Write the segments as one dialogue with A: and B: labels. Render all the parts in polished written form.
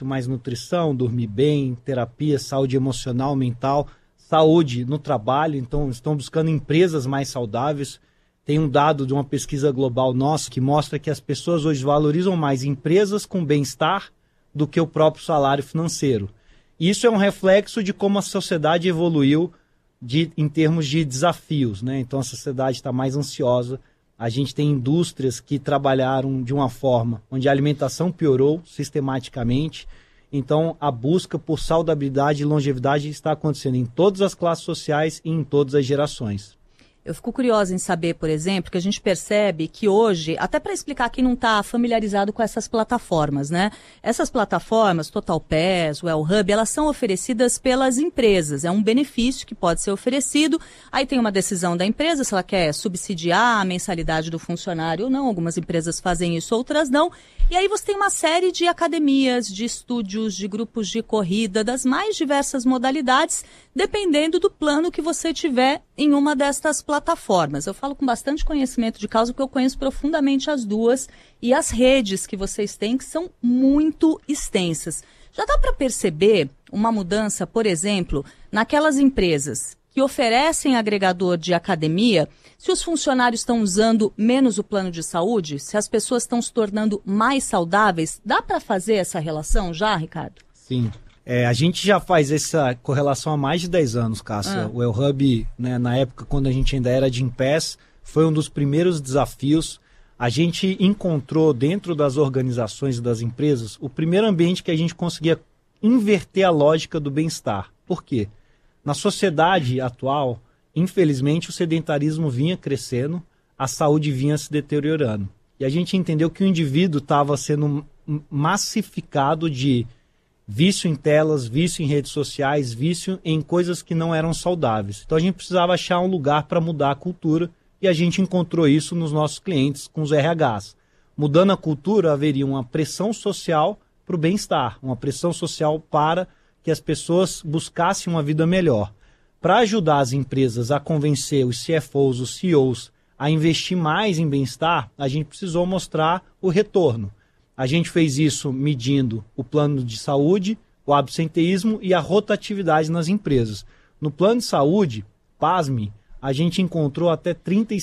A: mais nutrição, dormir bem, terapia, saúde emocional, mental, saúde no trabalho. Então, estão buscando empresas mais saudáveis. Tem um dado de uma pesquisa global nossa que mostra que as pessoas hoje valorizam mais empresas com bem-estar do que o próprio salário financeiro. Isso é um reflexo de como a sociedade evoluiu em termos de desafios, né? Então, a sociedade está mais ansiosa. A gente tem indústrias que trabalharam de uma forma onde a alimentação piorou sistematicamente. Então, a busca por saudabilidade e longevidade está acontecendo em todas as classes sociais e em todas as gerações.
B: Eu fico curiosa em saber, por exemplo, que a gente percebe que hoje, até para explicar quem não está familiarizado com essas plataformas, né? Essas plataformas, TotalPass, Wellhub, elas são oferecidas pelas empresas. É um benefício que pode ser oferecido. Aí tem uma decisão da empresa, se ela quer subsidiar a mensalidade do funcionário ou não. Algumas empresas fazem isso, outras não. E aí você tem uma série de academias, de estúdios, de grupos de corrida, das mais diversas modalidades, dependendo do plano que você tiver em uma destas plataformas. Eu falo com bastante conhecimento de causa, porque eu conheço profundamente as duas e as redes que vocês têm, que são muito extensas. Já dá para perceber uma mudança, por exemplo, naquelas empresas que oferecem agregador de academia, se os funcionários estão usando menos o plano de saúde, se as pessoas estão se tornando mais saudáveis, dá para fazer essa relação já, Ricardo?
A: Sim. A gente já faz essa correlação há mais de 10 anos, Cássia. O Wellhub, né, na época, quando a gente ainda era de Gympass, foi um dos primeiros desafios. A gente encontrou dentro das organizações e das empresas o primeiro ambiente que a gente conseguia inverter a lógica do bem-estar. Por quê? Na sociedade atual, infelizmente, o sedentarismo vinha crescendo, a saúde vinha se deteriorando. E a gente entendeu que o indivíduo estava sendo massificado de vício em telas, vício em redes sociais, vício em coisas que não eram saudáveis. Então a gente precisava achar um lugar para mudar a cultura e a gente encontrou isso nos nossos clientes com os RHs. Mudando a cultura, haveria uma pressão social para o bem-estar, uma pressão social para que as pessoas buscassem uma vida melhor. Para ajudar as empresas a convencer os CFOs, os CEOs, a investir mais em bem-estar, a gente precisou mostrar o retorno. A gente fez isso medindo o plano de saúde, o absenteísmo e a rotatividade nas empresas. No plano de saúde, pasme, a gente encontrou até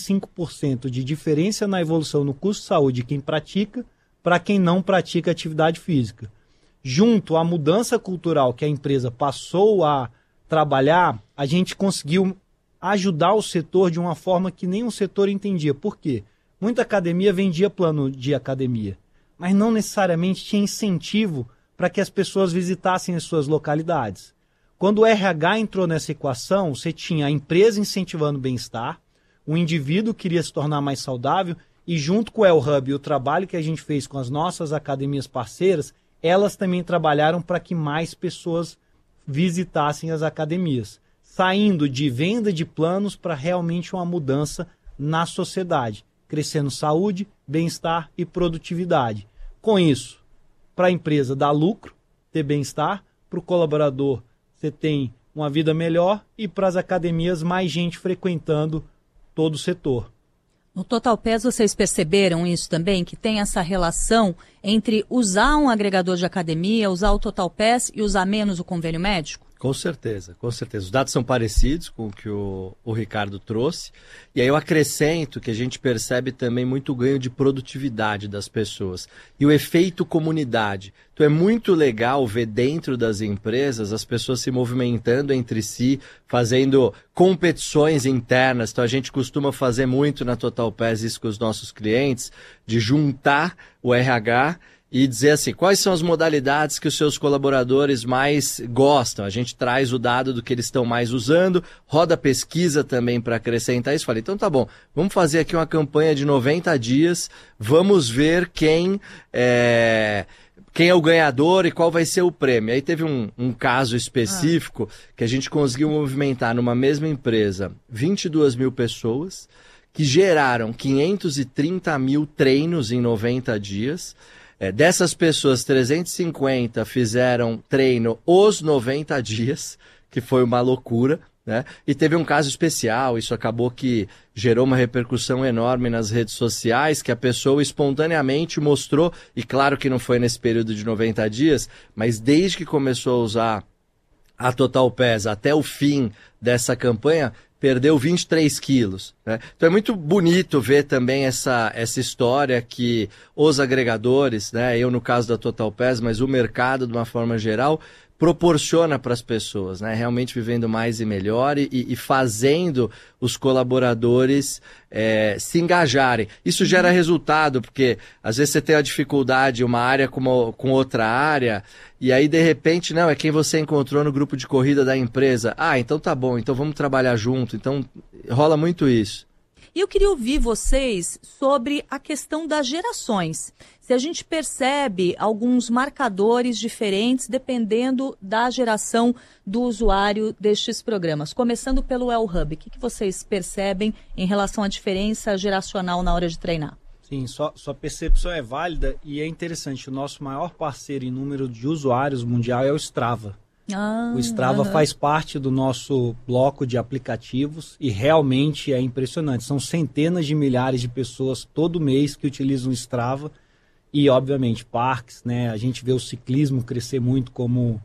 A: 35% de diferença na evolução no custo de saúde de quem pratica para quem não pratica atividade física. Junto à mudança cultural que a empresa passou a trabalhar, a gente conseguiu ajudar o setor de uma forma que nenhum setor entendia. Por quê? Muita academia vendia plano de academia, mas não necessariamente tinha incentivo para que as pessoas visitassem as suas localidades. Quando o RH entrou nessa equação, você tinha a empresa incentivando o bem-estar, o indivíduo queria se tornar mais saudável e junto com o Wellhub e o trabalho que a gente fez com as nossas academias parceiras, elas também trabalharam para que mais pessoas visitassem as academias, saindo de venda de planos para realmente uma mudança na sociedade, crescendo saúde, bem-estar e produtividade. Com isso, para a empresa dar lucro, ter bem-estar, para o colaborador você tem uma vida melhor e para as academias mais gente frequentando todo o setor.
B: No TotalPass vocês perceberam isso também, que tem essa relação entre usar um agregador de academia, usar o TotalPass e usar menos o convênio médico?
C: Com certeza, com certeza. Os dados são parecidos com o que o Ricardo trouxe. E aí eu acrescento que a gente percebe também muito ganho de produtividade das pessoas. E o efeito comunidade. Então é muito legal ver dentro das empresas as pessoas se movimentando entre si, fazendo competições internas. Então a gente costuma fazer muito na TotalPass isso com os nossos clientes, de juntar o RH e dizer assim, quais são as modalidades que os seus colaboradores mais gostam. A gente traz o dado do que eles estão mais usando, roda pesquisa também para acrescentar isso. Falei, então tá bom, vamos fazer aqui uma campanha de 90 dias, vamos ver quem é o ganhador e qual vai ser o prêmio. Aí teve um caso específico que a gente conseguiu movimentar numa mesma empresa 22 mil pessoas, que geraram 530 mil treinos em 90 dias. Dessas pessoas, 350 fizeram treino os 90 dias, que foi uma loucura, né? E teve um caso especial, isso acabou que gerou uma repercussão enorme nas redes sociais, que a pessoa espontaneamente mostrou, e claro que não foi nesse período de 90 dias, mas desde que começou a usar a Total Pass até o fim dessa campanha, perdeu 23 quilos, né? Então é muito bonito ver também essa história que os agregadores, né, eu no caso da Total Pass, mas o mercado de uma forma geral, proporciona para as pessoas, né? Realmente vivendo mais e melhor e fazendo os colaboradores se engajarem. Isso gera resultado, porque às vezes você tem a dificuldade uma área com outra área, e aí de repente, não, é quem você encontrou no grupo de corrida da empresa. Ah, então tá bom, então vamos trabalhar junto. Então rola muito isso.
B: E eu queria ouvir vocês sobre a questão das gerações. Se a gente percebe alguns marcadores diferentes dependendo da geração do usuário destes programas. Começando pelo El Hub, o que vocês percebem em relação à diferença geracional na hora de treinar?
A: Sim, sua percepção é válida e é interessante. O nosso maior parceiro em número de usuários mundial é o Strava. O Strava faz parte do nosso bloco de aplicativos e realmente é impressionante. São centenas de milhares de pessoas todo mês que utilizam o Strava e, obviamente, parques, né? A gente vê o ciclismo crescer muito como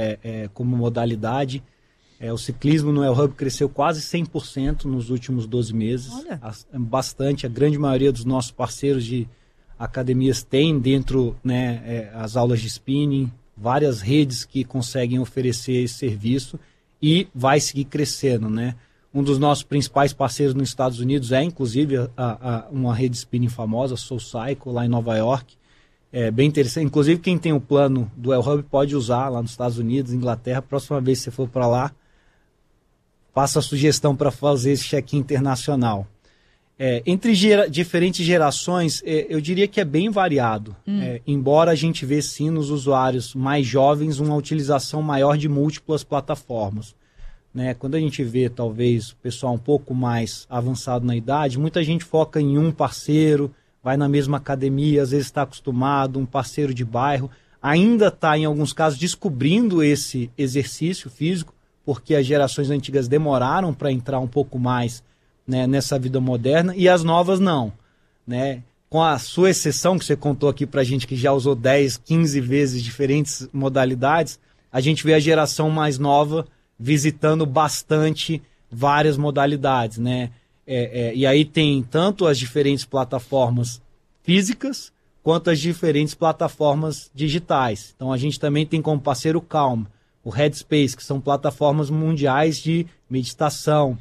A: modalidade. O ciclismo no El Hub cresceu quase 100% nos últimos 12 meses.
B: Olha.
A: Bastante. A grande maioria dos nossos parceiros de academias tem dentro, né, as aulas de spinning, várias redes que conseguem oferecer esse serviço e vai seguir crescendo, né? Um dos nossos principais parceiros nos Estados Unidos é, inclusive, uma rede spinning famosa, SoulCycle, lá em Nova York. É bem interessante. Inclusive, quem tem o plano do El Hub pode usar lá nos Estados Unidos, Inglaterra. Próxima vez que você for para lá, faça a sugestão para fazer esse check-in internacional. Entre diferentes gerações, eu diria que é bem variado. Embora a gente vê sim nos usuários mais jovens uma utilização maior de múltiplas plataformas, né? Quando a gente vê talvez o pessoal um pouco mais avançado na idade, muita gente foca em um parceiro, vai na mesma academia, às vezes está acostumado, um parceiro de bairro, ainda está em alguns casos descobrindo esse exercício físico, porque as gerações antigas demoraram para entrar um pouco mais, né, nessa vida moderna, e as novas não, né? Com a sua exceção, que você contou aqui pra gente, que já usou 10, 15 vezes diferentes modalidades, a gente vê a geração mais nova visitando bastante várias modalidades, né? E aí tem tanto as diferentes plataformas físicas, quanto as diferentes plataformas digitais. Então a gente também tem como parceiro o Calm, o Headspace, que são plataformas mundiais de meditação,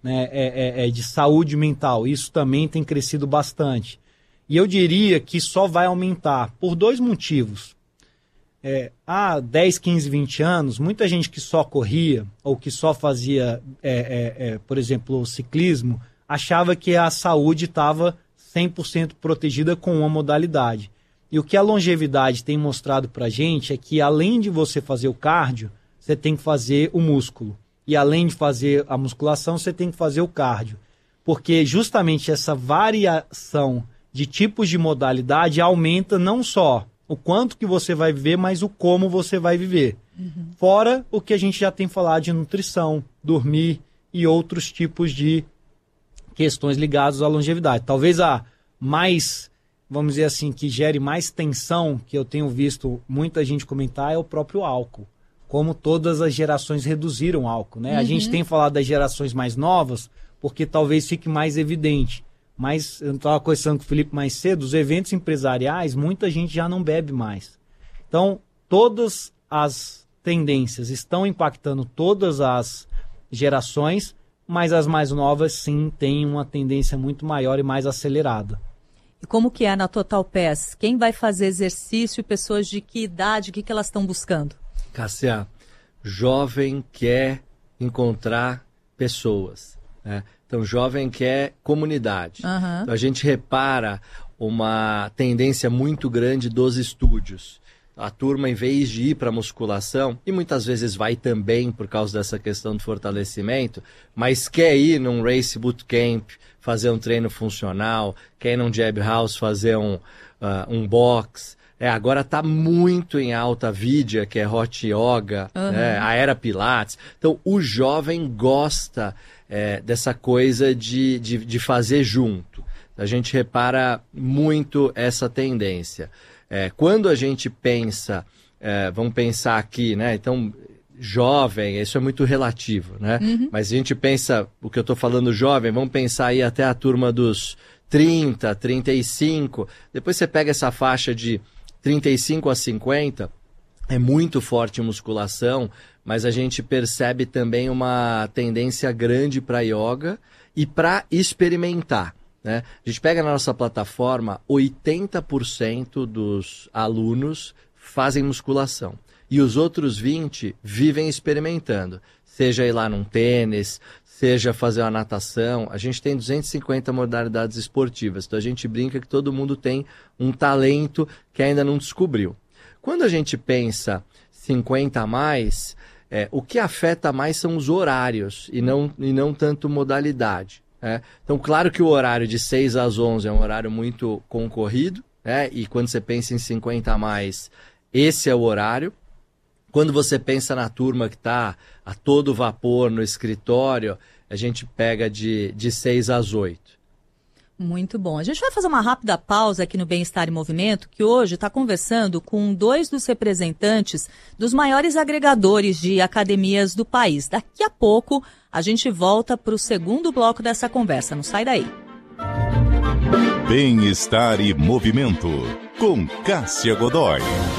A: né, de saúde mental. Isso também tem crescido bastante. E eu diria que só vai aumentar por dois motivos. Há 10, 15, 20 anos, muita gente que só corria ou que só fazia, por exemplo, o ciclismo, achava que a saúde estava 100% protegida com uma modalidade. E o que a longevidade tem mostrado para a gente é que, além de você fazer o cardio, você tem que fazer o músculo. E além de fazer a musculação, você tem que fazer o cardio. Porque justamente essa variação de tipos de modalidade aumenta não só o quanto que você vai viver, mas o como você vai viver. Fora o que a gente já tem falado de nutrição, dormir e outros tipos de questões ligadas à longevidade. Talvez a mais, vamos dizer assim, que gere mais tensão, que eu tenho visto muita gente comentar, é o próprio álcool. Como todas as gerações reduziram o álcool, né? A gente tem falado das gerações mais novas, porque talvez fique mais evidente. Mas eu estava conversando com o Felipe mais cedo, os eventos empresariais, muita gente já não bebe mais. Então, todas as tendências estão impactando todas as gerações, mas as mais novas, sim, têm uma tendência muito maior e mais acelerada.
B: E como que é na Total Pass? Quem vai fazer exercício, pessoas de que idade, o que elas estão buscando?
C: Cássia, jovem quer encontrar pessoas, né? Então, jovem quer comunidade. Então, a gente repara uma tendência muito grande dos estúdios. A turma, em vez de ir para a musculação, e muitas vezes vai também por causa dessa questão do fortalecimento, mas quer ir num Race Bootcamp, fazer um treino funcional, quer ir num Jab House, fazer um box, Agora está muito em alta a Vidya, que é Hot Yoga, a Era Pilates. Então, o jovem gosta dessa coisa de fazer junto. A gente repara muito essa tendência. Quando a gente pensa, vamos pensar aqui, né? Então, jovem, isso é muito relativo, né? Mas a gente pensa, o que eu estou falando jovem, vamos pensar aí até a turma dos 30, 35, depois você pega essa faixa de 35 a 50, é muito forte em musculação, mas a gente percebe também uma tendência grande para yoga e para experimentar, né? A gente pega na nossa plataforma, 80% dos alunos fazem musculação. E os outros 20 vivem experimentando, seja ir lá num tênis, seja fazer uma natação. A gente tem 250 modalidades esportivas, então a gente brinca que todo mundo tem um talento que ainda não descobriu. Quando a gente pensa 50 a mais, o que afeta mais são os horários e não tanto modalidade. Então, claro que o horário de 6 às 11 é um horário muito concorrido, e quando você pensa em 50 a mais, esse é o horário. Quando você pensa na turma que está a todo vapor no escritório, a gente pega de 6 às 8.
B: Muito bom. A gente vai fazer uma rápida pausa aqui no Bem-Estar em Movimento, que hoje está conversando com 2 dos representantes dos maiores agregadores de academias do país. Daqui a pouco a gente volta para o segundo bloco dessa conversa. Não sai daí.
D: Bem-Estar e Movimento, com Cássia Godoy.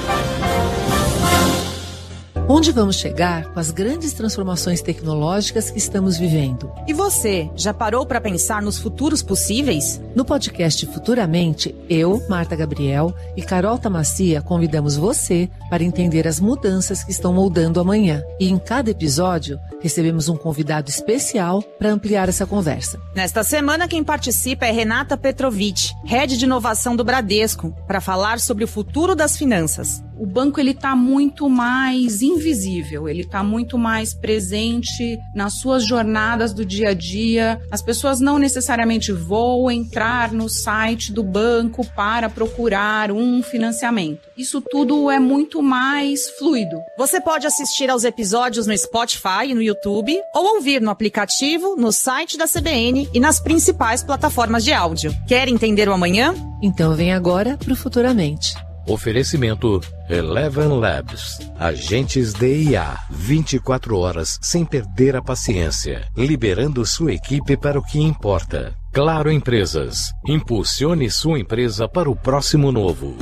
E: Onde vamos chegar com as grandes transformações tecnológicas que estamos vivendo?
F: E você, já parou para pensar nos futuros possíveis?
E: No podcast Futuramente, eu, Marta Gabriel e Carol Tamassia convidamos você para entender as mudanças que estão moldando amanhã. E em cada episódio, recebemos um convidado especial para ampliar essa conversa.
F: Nesta semana, quem participa é Renata Petrovic, Head de Inovação do Bradesco, para falar sobre o futuro das finanças.
G: O banco está muito mais invisível, ele está muito mais presente nas suas jornadas do dia a dia. As pessoas não necessariamente vão entrar no site do banco para procurar um financiamento. Isso tudo é muito mais fluido.
F: Você pode assistir aos episódios no Spotify e no YouTube, ou ouvir no aplicativo, no site da CBN e nas principais plataformas de áudio. Quer entender o amanhã?
E: Então vem agora para o Futuramente.
H: Oferecimento Eleven Labs. Agentes de IA. 24 horas sem perder a paciência. Liberando sua equipe para o que importa. Claro Empresas. Impulsione sua empresa para o próximo novo.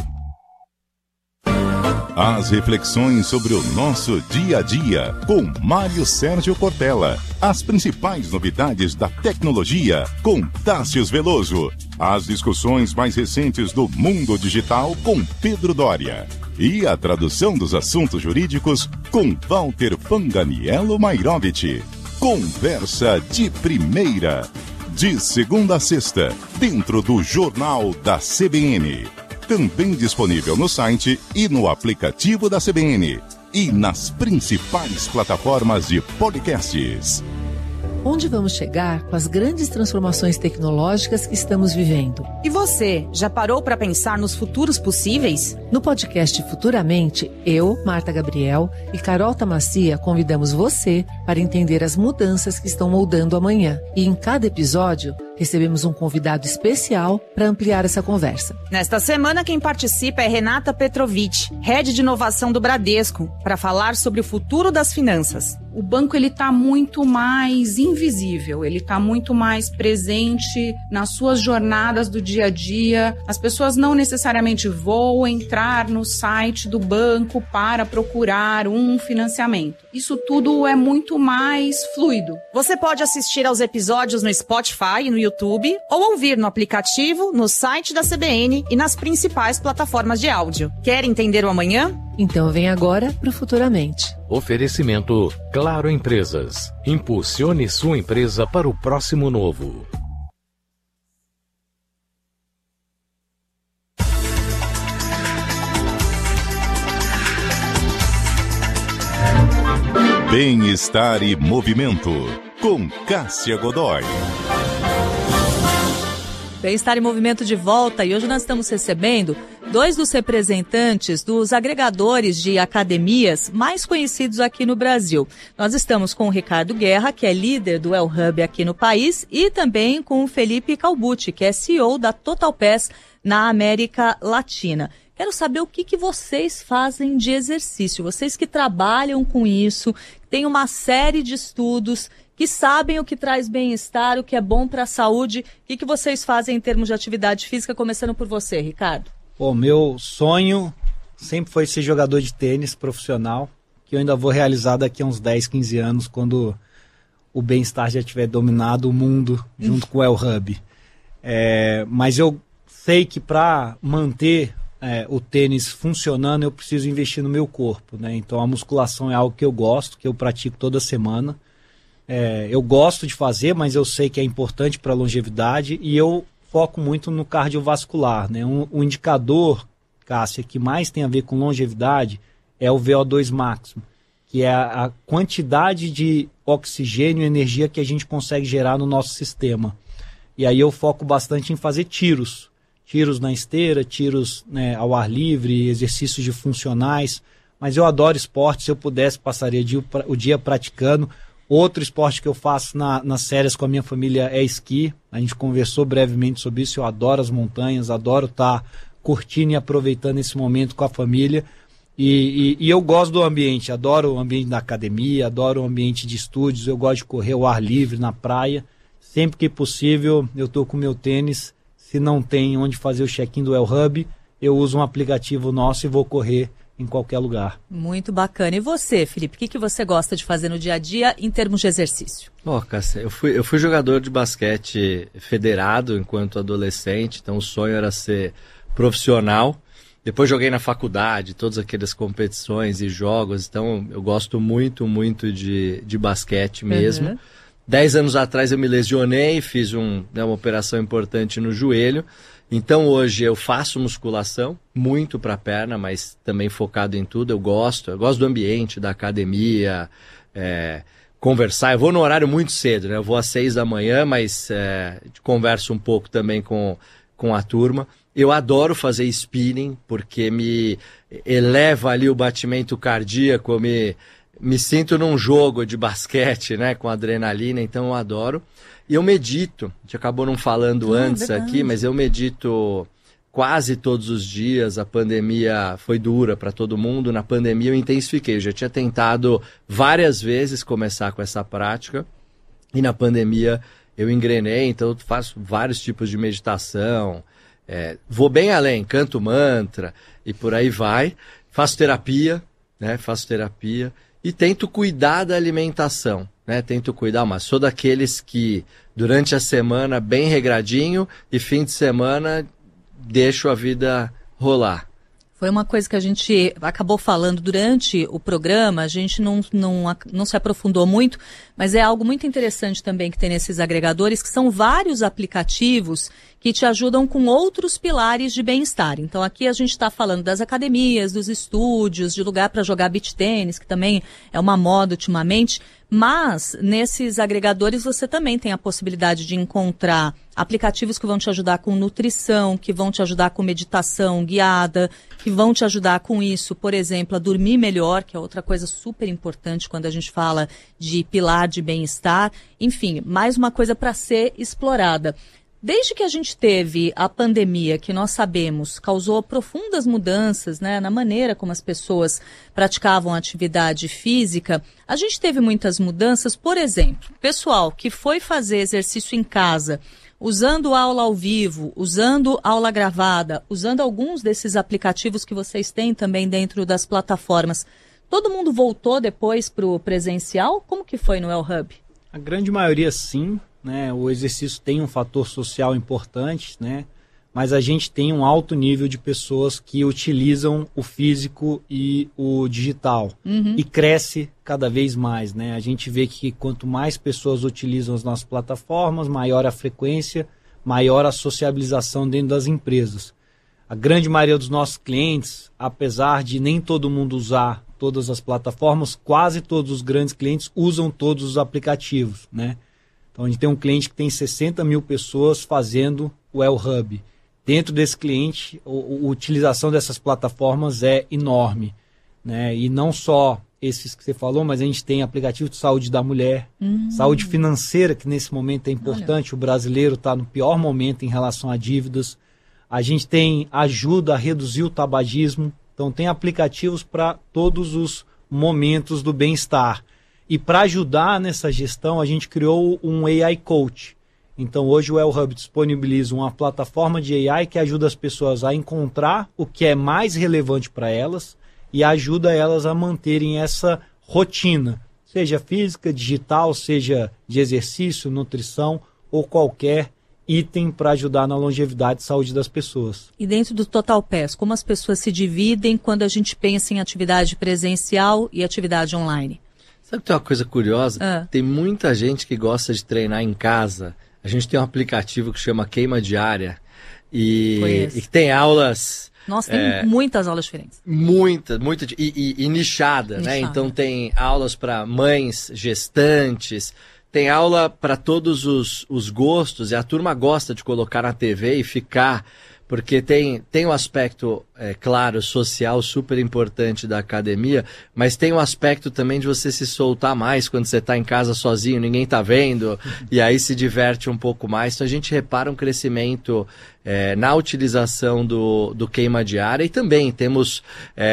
D: As reflexões sobre o nosso dia a dia, com Mário Sérgio Cortella. As principais novidades da tecnologia, com Tássius Veloso. As discussões mais recentes do mundo digital, com Pedro Doria. E a tradução dos assuntos jurídicos, com Walter Fanganiello Mairovich. Conversa de primeira. De segunda a sexta, dentro do Jornal da CBN. Também disponível no site e no aplicativo da CBN. E nas principais plataformas de podcasts.
E: Onde vamos chegar com as grandes transformações tecnológicas que estamos vivendo?
F: E você, já parou para pensar nos futuros possíveis?
E: No podcast Futuramente, eu, Marta Gabriel e Carol Tamassia convidamos você para entender as mudanças que estão moldando amanhã. E em cada episódio, recebemos um convidado especial para ampliar essa conversa.
F: Nesta semana, quem participa é Renata Petrovic, Head de Inovação do Bradesco, para falar sobre o futuro das finanças.
G: O banco está muito mais invisível, ele está muito mais presente nas suas jornadas do dia a dia. As pessoas não necessariamente vão entrar no site do banco para procurar um financiamento. Isso tudo é muito mais fluido.
F: Você pode assistir aos episódios no Spotify e no YouTube, ou ouvir no aplicativo, no site da CBN e nas principais plataformas de áudio. Quer entender o amanhã?
E: Então vem agora para o Futuramente.
H: Oferecimento Claro Empresas. Impulsione sua empresa para o próximo novo.
D: Bem-Estar e Movimento, com Cássia Godoy.
B: Bem-Estar em Movimento de volta, e hoje nós estamos recebendo dois dos representantes dos agregadores de academias mais conhecidos aqui no Brasil. Nós estamos com o Ricardo Guerra, que é líder do El Hub aqui no país, e também com o Felipe Calbucci, que é CEO da Total Pass na América Latina. Quero saber o que vocês fazem de exercício. Vocês que trabalham com isso, têm uma série de estudos, que sabem o que traz bem-estar, o que é bom para a saúde. O que vocês fazem em termos de atividade física, começando por você, Ricardo?
A: Pô, meu sonho sempre foi ser jogador de tênis profissional, que eu ainda vou realizar daqui a uns 10, 15 anos, quando o bem-estar já tiver dominado o mundo junto com o El Hub. Mas eu sei que para manter o tênis funcionando, eu preciso investir no meu corpo, né? Então a musculação é algo que eu gosto, que eu pratico toda semana. Eu gosto de fazer, mas eu sei que é importante para a longevidade, e eu foco muito no cardiovascular, né? Um indicador, Cássia, que mais tem a ver com longevidade é o VO2 máximo, que é a quantidade de oxigênio e energia que a gente consegue gerar no nosso sistema. E aí eu foco bastante em fazer tiros na esteira, tiros, né, ao ar livre, exercícios de funcionais. Mas eu adoro esporte, se eu pudesse passaria o dia praticando. Outro esporte que eu faço nas férias com a minha família é esqui. A gente conversou brevemente sobre isso. Eu adoro as montanhas, adoro estar curtindo e aproveitando esse momento com a família. E eu gosto do ambiente, adoro o ambiente da academia, adoro o ambiente de estúdios, eu gosto de correr ao ar livre, na praia. Sempre que possível eu estou com o meu tênis. Se não tem onde fazer o check-in do El Hub, eu uso um aplicativo nosso e vou correr em qualquer lugar.
B: Muito bacana. E você, Felipe, o que você gosta de fazer no dia a dia em termos de exercício?
C: Cássia, eu fui jogador de basquete federado enquanto adolescente, então o sonho era ser profissional. Depois joguei na faculdade, todas aquelas competições e jogos, então eu gosto muito, muito de basquete mesmo.
B: Uhum.
C: 10 anos atrás eu me lesionei, fiz uma operação importante no joelho. Então hoje eu faço musculação, muito para a perna, mas também focado em tudo. Eu gosto do ambiente, da academia, conversar. Eu vou no horário muito cedo, né? Eu vou às 6 da manhã, mas converso um pouco também com a turma. Eu adoro fazer spinning, porque me eleva ali o batimento cardíaco, me sinto num jogo de basquete, né, com adrenalina, então eu adoro. E eu medito, a gente acabou não falando antes aqui, mas eu medito quase todos os dias. A pandemia foi dura para todo mundo, na pandemia eu intensifiquei. Eu já tinha tentado várias vezes começar com essa prática, e na pandemia eu engrenei, então eu faço vários tipos de meditação, vou bem além, canto mantra e por aí vai. Faço terapia, e tento cuidar da alimentação, né? Tento cuidar, mas sou daqueles que durante a semana bem regradinho e fim de semana deixo a vida rolar.
B: Foi uma coisa que a gente acabou falando durante o programa, a gente não se aprofundou muito, mas é algo muito interessante também que tem nesses agregadores, que são vários aplicativos que te ajudam com outros pilares de bem-estar. Então aqui a gente está falando das academias, dos estúdios, de lugar para jogar beach tênis, que também é uma moda ultimamente, mas nesses agregadores você também tem a possibilidade de encontrar aplicativos que vão te ajudar com nutrição, que vão te ajudar com meditação guiada, que vão te ajudar com isso, por exemplo, a dormir melhor, que é outra coisa super importante quando a gente fala de pilar de bem-estar. Enfim, mais uma coisa para ser explorada. Desde que a gente teve a pandemia, que nós sabemos causou profundas mudanças, né, na maneira como as pessoas praticavam atividade física, a gente teve muitas mudanças. Por exemplo, pessoal que foi fazer exercício em casa, usando aula ao vivo, usando aula gravada, usando alguns desses aplicativos que vocês têm também dentro das plataformas, todo mundo voltou depois para o presencial? Como que foi no El Hub?
A: A grande maioria sim, né? O exercício tem um fator social importante, né? Mas a gente tem um alto nível de pessoas que utilizam o físico e o digital. Uhum. E cresce cada vez mais, né? A gente vê que quanto mais pessoas utilizam as nossas plataformas, maior a frequência, maior a sociabilização dentro das empresas. A grande maioria dos nossos clientes, apesar de nem todo mundo usar todas as plataformas, quase todos os grandes clientes usam todos os aplicativos, né? Então a gente tem um cliente que tem 60 mil pessoas fazendo o El Hub. dentro desse cliente, a utilização dessas plataformas é enorme, né? E não só esses que você falou, mas a gente tem aplicativo de saúde da mulher, saúde financeira, que nesse momento é importante. Olha. O brasileiro está no pior momento em relação a dívidas. A gente tem ajuda a reduzir o tabagismo. Então tem aplicativos para todos os momentos do bem-estar. E para ajudar nessa gestão, a gente criou um AI Coach. Então hoje o El-Hub disponibiliza uma plataforma de AI que ajuda as pessoas a encontrar o que é mais relevante para elas e ajuda elas a manterem essa rotina, seja física, digital, seja de exercício, nutrição ou qualquer item para ajudar na longevidade e saúde das pessoas.
B: E dentro do Total Pass, como as pessoas se dividem quando a gente pensa em atividade presencial e atividade online?
C: Sabe que tem uma coisa curiosa? Tem muita gente que gosta de treinar em casa. A gente tem um aplicativo que chama Queima Diária e que tem aulas...
B: Nossa, tem muitas aulas diferentes.
C: Muita e nichada, né? Então tem aulas para mães gestantes, tem aula para todos os gostos, e a turma gosta de colocar na TV e ficar, porque tem um aspecto, claro, social super importante da academia, mas tem um aspecto também de você se soltar mais quando você está em casa sozinho, ninguém está vendo, e aí se diverte um pouco mais. Então a gente repara um crescimento na utilização do Queima Diária, e também temos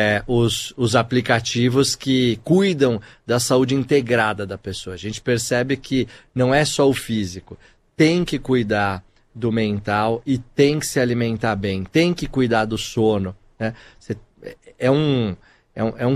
C: os aplicativos que cuidam da saúde integrada da pessoa. A gente percebe que não é só o físico, tem que cuidar do mental e tem que se alimentar bem, tem que cuidar do sono, né? É um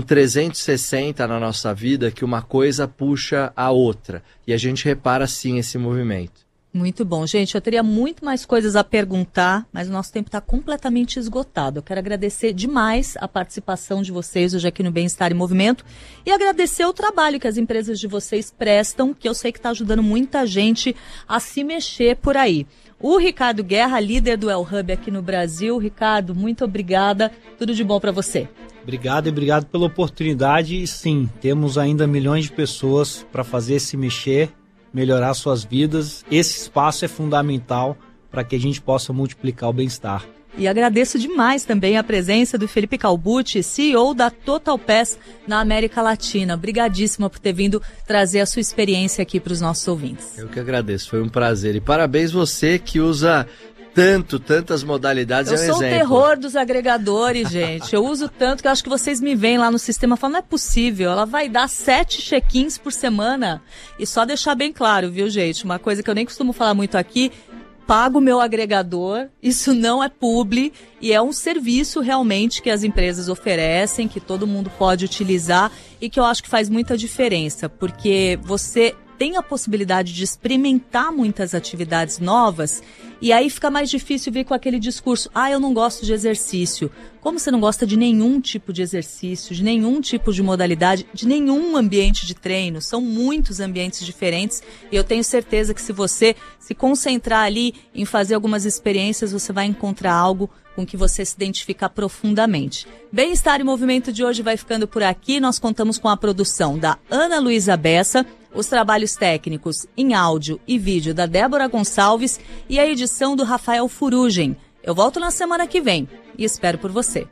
C: 360 na nossa vida que uma coisa puxa a outra, e a gente repara sim esse movimento.
B: Muito bom. Gente, eu teria muito mais coisas a perguntar, mas o nosso tempo está completamente esgotado. Eu quero agradecer demais a participação de vocês hoje aqui no Bem-Estar em Movimento e agradecer o trabalho que as empresas de vocês prestam, que eu sei que está ajudando muita gente a se mexer por aí. O Ricardo Guerra, líder do El-Hub aqui no Brasil. Ricardo, muito obrigada. Tudo de bom para você.
A: Obrigado e obrigado pela oportunidade. E sim, temos ainda milhões de pessoas para fazer se mexer, melhorar suas vidas. Esse espaço é fundamental para que a gente possa multiplicar o bem-estar.
B: E agradeço demais também a presença do Felipe Calbucci, CEO da Total Pass na América Latina. Obrigadíssima por ter vindo trazer a sua experiência aqui para os nossos ouvintes.
C: Eu que agradeço, foi um prazer. E parabéns você que usa tantas modalidades.
B: Eu sou o terror dos agregadores, gente. Eu uso tanto que eu acho que vocês me veem lá no sistema e falam, não é possível, ela vai dar 7 check-ins por semana. E só deixar bem claro, viu, gente? Uma coisa que eu nem costumo falar muito aqui, pago o meu agregador, isso não é publi e é um serviço realmente que as empresas oferecem, que todo mundo pode utilizar e que eu acho que faz muita diferença, porque você tem a possibilidade de experimentar muitas atividades novas e aí fica mais difícil vir com aquele discurso, eu não gosto de exercício. Como você não gosta de nenhum tipo de exercício, de nenhum tipo de modalidade, de nenhum ambiente de treino, são muitos ambientes diferentes e eu tenho certeza que se você se concentrar ali em fazer algumas experiências, você vai encontrar algo com que você se identifica profundamente. Bem-Estar em Movimento de hoje vai ficando por aqui. Nós contamos com a produção da Ana Luísa Bessa, os trabalhos técnicos em áudio e vídeo da Débora Gonçalves e a edição do Rafael Furugem. Eu volto na semana que vem e espero por você.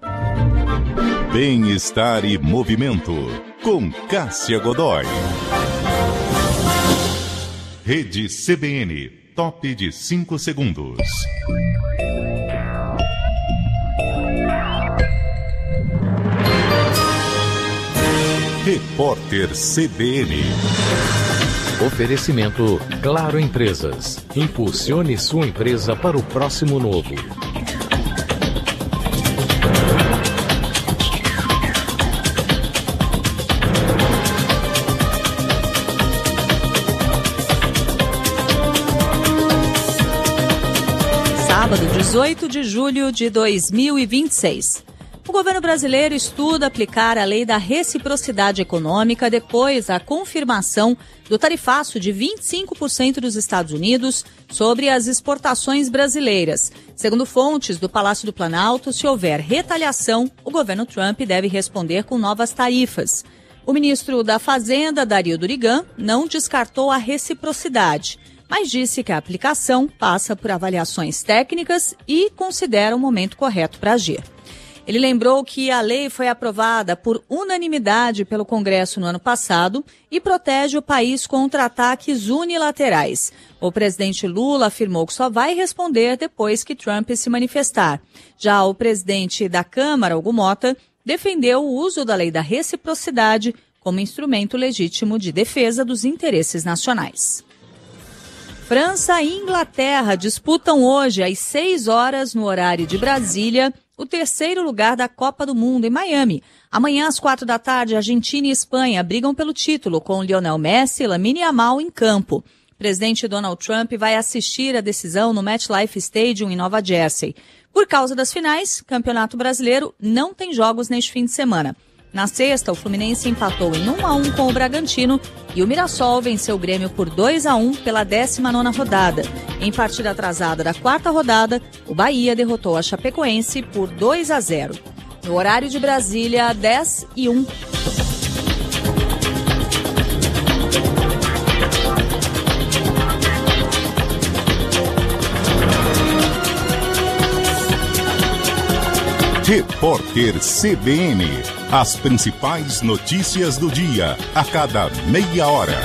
D: Bem-Estar e Movimento, com Cássia Godoy. Rede CBN, top de 5 segundos. Repórter CBN.
H: Oferecimento Claro Empresas. Impulsione sua empresa para o próximo novo.
B: Sábado, 18 de julho de 2026. O governo brasileiro estuda aplicar a lei da reciprocidade econômica depois da confirmação do tarifaço de 25% dos Estados Unidos sobre as exportações brasileiras. Segundo fontes do Palácio do Planalto, se houver retaliação, o governo Trump deve responder com novas tarifas. O ministro da Fazenda, Dario Durigan, não descartou a reciprocidade, mas disse que a aplicação passa por avaliações técnicas e considera o momento correto para agir. Ele lembrou que a lei foi aprovada por unanimidade pelo Congresso no ano passado e protege o país contra ataques unilaterais. O presidente Lula afirmou que só vai responder depois que Trump se manifestar. Já o presidente da Câmara, Hugo Mota, defendeu o uso da lei da reciprocidade como instrumento legítimo de defesa dos interesses nacionais. França e Inglaterra disputam hoje, às 6 horas, no horário de Brasília, o terceiro lugar da Copa do Mundo em Miami. Amanhã, às 4 da tarde, Argentina e Espanha brigam pelo título, com Lionel Messi e Lamine Yamal em campo. O presidente Donald Trump vai assistir a decisão no MetLife Stadium, em Nova Jersey. Por causa das finais, o Campeonato Brasileiro não tem jogos neste fim de semana. Na sexta, o Fluminense empatou em 1-1 com o Bragantino e o Mirassol venceu o Grêmio por 2-1 pela 19ª rodada. Em partida atrasada da 4ª rodada, o Bahia derrotou a Chapecoense por 2-0. No horário de Brasília, 10:01.
D: Repórter CBN. As principais notícias do dia, a cada meia hora.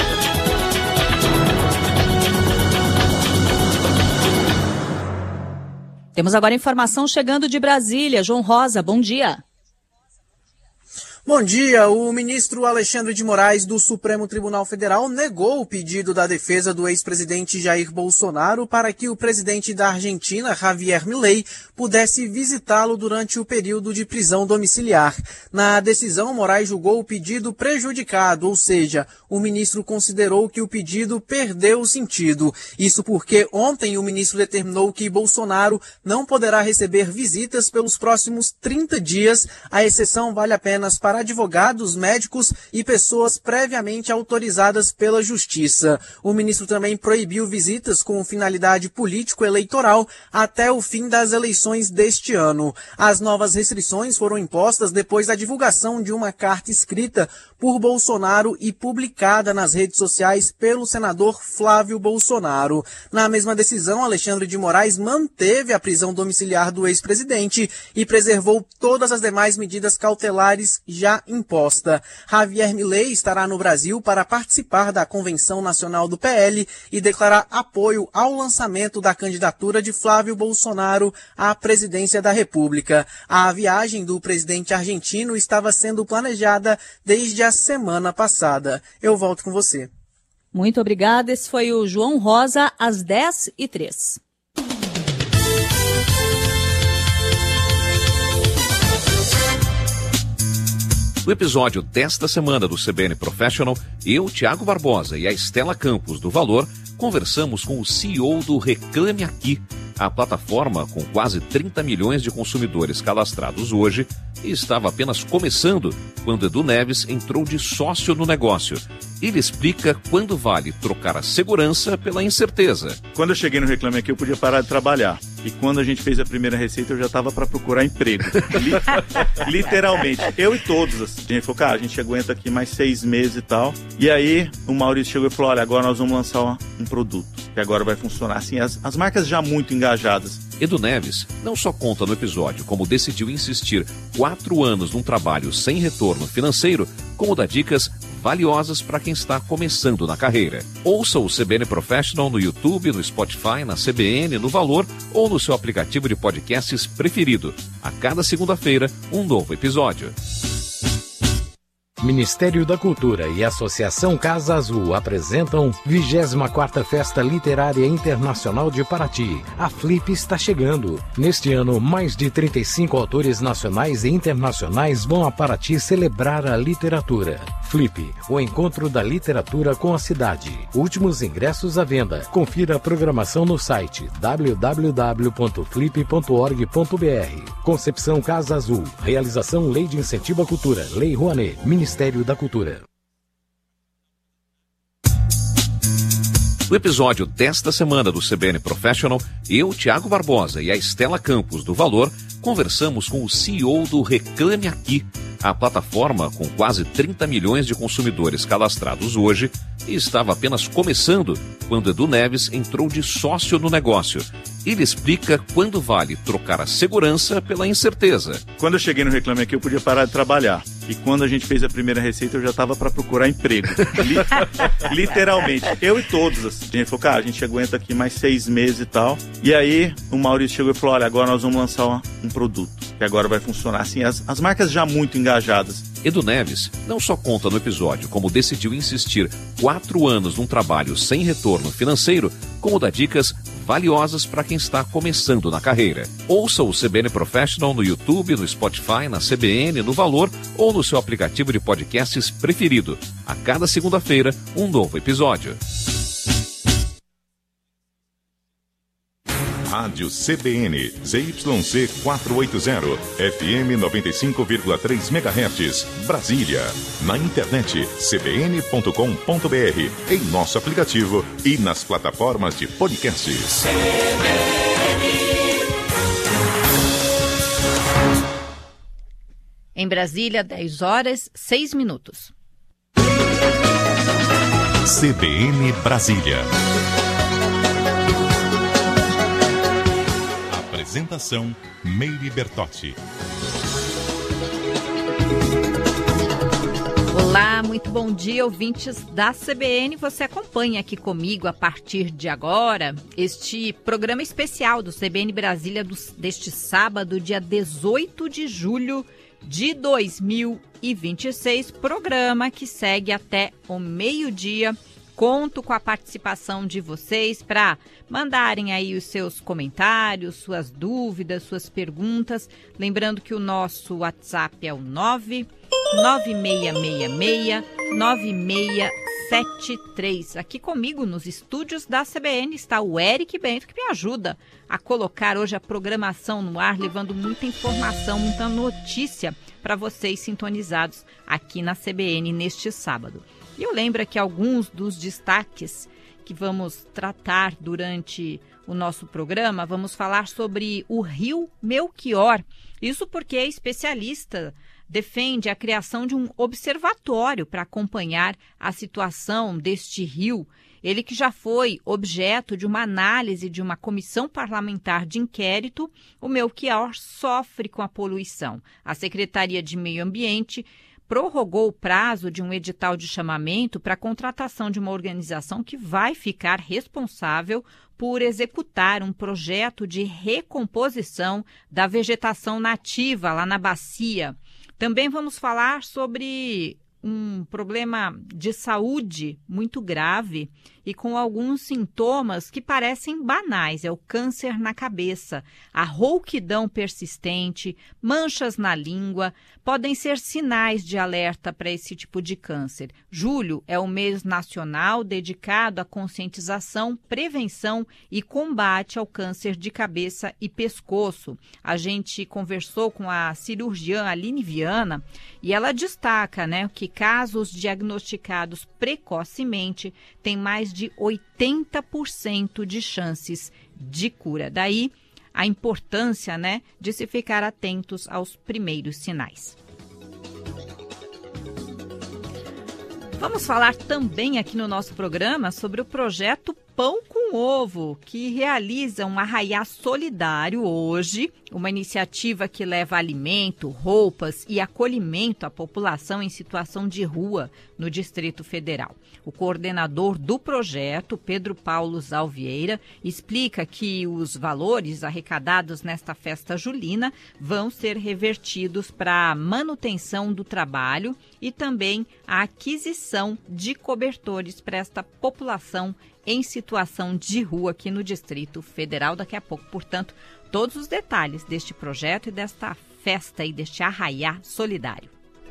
B: Temos agora informação chegando de Brasília. João Rosa, bom dia.
I: Bom dia. O ministro Alexandre de Moraes do Supremo Tribunal Federal negou o pedido da defesa do ex-presidente Jair Bolsonaro para que o presidente da Argentina, Javier Milei, pudesse visitá-lo durante o período de prisão domiciliar. Na decisão, Moraes julgou o pedido prejudicado, ou seja, o ministro considerou que o pedido perdeu o sentido. Isso porque ontem o ministro determinou que Bolsonaro não poderá receber visitas pelos próximos 30 dias. A exceção vale apenas para advogados, médicos e pessoas previamente autorizadas pela Justiça. O ministro também proibiu visitas com finalidade político-eleitoral até o fim das eleições deste ano. As novas restrições foram impostas depois da divulgação de uma carta escrita por Bolsonaro e publicada nas redes sociais pelo senador Flávio Bolsonaro. Na mesma decisão, Alexandre de Moraes manteve a prisão domiciliar do ex-presidente e preservou todas as demais medidas cautelares já imposta. Javier Milei estará no Brasil para participar da Convenção Nacional do PL e declarar apoio ao lançamento da candidatura de Flávio Bolsonaro à presidência da República. A viagem do presidente argentino estava sendo planejada desde a semana passada. Eu volto com você.
B: Muito obrigada. Esse foi o João Rosa, às 10:03.
J: No episódio desta semana do CBN Professional, eu, Tiago Barbosa e a Estela Campos do Valor, conversamos com o CEO do Reclame Aqui, a plataforma com quase 30 milhões de consumidores cadastrados hoje e estava apenas começando quando Edu Neves entrou de sócio no negócio. Ele explica quando vale trocar a segurança pela incerteza.
K: Quando eu cheguei no Reclame Aqui, eu podia parar de trabalhar. E quando a gente fez a primeira receita, eu já estava para procurar emprego. Literalmente. Eu e todos. Assim. A gente falou, cara, a gente aguenta aqui mais 6 meses e tal. E aí, o Maurício chegou e falou, olha, agora nós vamos lançar um produto. Que agora vai funcionar. Assim, as marcas já muito engajadas.
J: Edu Neves não só conta no episódio como decidiu insistir 4 anos num trabalho sem retorno financeiro, como dá dicas valiosas para quem está começando na carreira. Ouça o CBN Professional no YouTube, no Spotify, na CBN, no Valor ou no seu aplicativo de podcasts preferido. A cada segunda-feira, um novo episódio.
H: Ministério da Cultura e Associação Casa Azul apresentam 24ª Festa Literária Internacional de Paraty. A Flip está chegando. Neste ano, mais de 35 autores nacionais e internacionais vão a Paraty celebrar a literatura. Flip, o encontro da literatura com a cidade. Últimos ingressos à venda. Confira a programação no site www.flip.org.br. Concepção Casa Azul. Realização Lei de Incentivo à Cultura. Lei Rouanet. Ministério da Cultura.
J: No episódio desta semana do CBN Professional, eu, Tiago Barbosa e a Estela Campos do Valor conversamos com o CEO do Reclame Aqui, a plataforma com quase 30 milhões de consumidores cadastrados hoje e estava apenas começando quando Edu Neves entrou de sócio no negócio. Ele explica quando vale trocar a segurança pela incerteza.
K: Quando eu cheguei no Reclame Aqui, eu podia parar de trabalhar. E quando a gente fez a primeira receita, eu já estava para procurar emprego. Literalmente. Eu e todos. Assim. A gente falou, cara, a gente aguenta aqui mais 6 meses e tal. E aí, o Maurício chegou e falou, olha, agora nós vamos lançar um produto. Que agora vai funcionar. Assim, as marcas já muito engajadas.
J: Edu Neves não só conta no episódio como decidiu insistir 4 anos num trabalho sem retorno financeiro, como dá dicas valiosas para quem está começando na carreira. Ouça o CBN Professional no YouTube, no Spotify, na CBN, no Valor ou no seu aplicativo de podcasts preferido. A cada segunda-feira, um novo episódio.
D: Rádio CBN, ZYC 480, FM 95,3 MHz, Brasília. Na internet, cbn.com.br, em nosso aplicativo e nas plataformas de podcasts.
L: Em Brasília, 10h06.
D: CBN Brasília. Apresentação Meire Bertotti.
L: Olá, muito bom dia, ouvintes da CBN. Você acompanha aqui comigo a partir de agora este programa especial do CBN Brasília deste sábado, dia 18 de julho de 2026. Programa que segue até o meio-dia. Conto com a participação de vocês para mandarem aí os seus comentários, suas dúvidas, suas perguntas. Lembrando que o nosso WhatsApp é o 99666-9673. Aqui comigo nos estúdios da CBN está o Eric Bento, que me ajuda a colocar hoje a programação no ar, levando muita informação, muita notícia para vocês sintonizados aqui na CBN neste sábado. E eu lembro que alguns dos destaques que vamos tratar durante o nosso programa, vamos falar sobre o Rio Melchior. Isso porque a especialista defende a criação de um observatório para acompanhar a situação deste rio. Ele que já foi objeto de uma análise de uma comissão parlamentar de inquérito, o Melchior sofre com a poluição. A Secretaria de Meio Ambiente prorrogou o prazo de um edital de chamamento para a contratação de uma organização que vai ficar responsável por executar um projeto de recomposição da vegetação nativa lá na bacia. Também vamos falar sobre um problema de saúde muito grave e com alguns sintomas que parecem banais. É o câncer na cabeça, a rouquidão persistente, manchas na língua, podem ser sinais de alerta para esse tipo de câncer. Julho é o mês nacional dedicado à conscientização, prevenção e combate ao câncer de cabeça e pescoço. A gente conversou com a cirurgiã Aline Viana e ela destaca, que casos diagnosticados precocemente têm mais de 80% de chances de cura. Daí a importância, de se ficar atentos aos primeiros sinais. Vamos falar também aqui no nosso programa sobre o projeto Pão com Ovo, que realiza um arraiá solidário hoje, uma iniciativa que leva alimento, roupas e acolhimento à população em situação de rua no Distrito Federal. O coordenador do projeto, Pedro Paulo Zalvieira, explica que os valores arrecadados nesta festa julina vão ser revertidos para a manutenção do trabalho e também a aquisição de cobertores para esta população em situação de rua aqui no Distrito Federal. Daqui a pouco, portanto, todos os detalhes deste projeto e desta festa e deste arraiá solidário.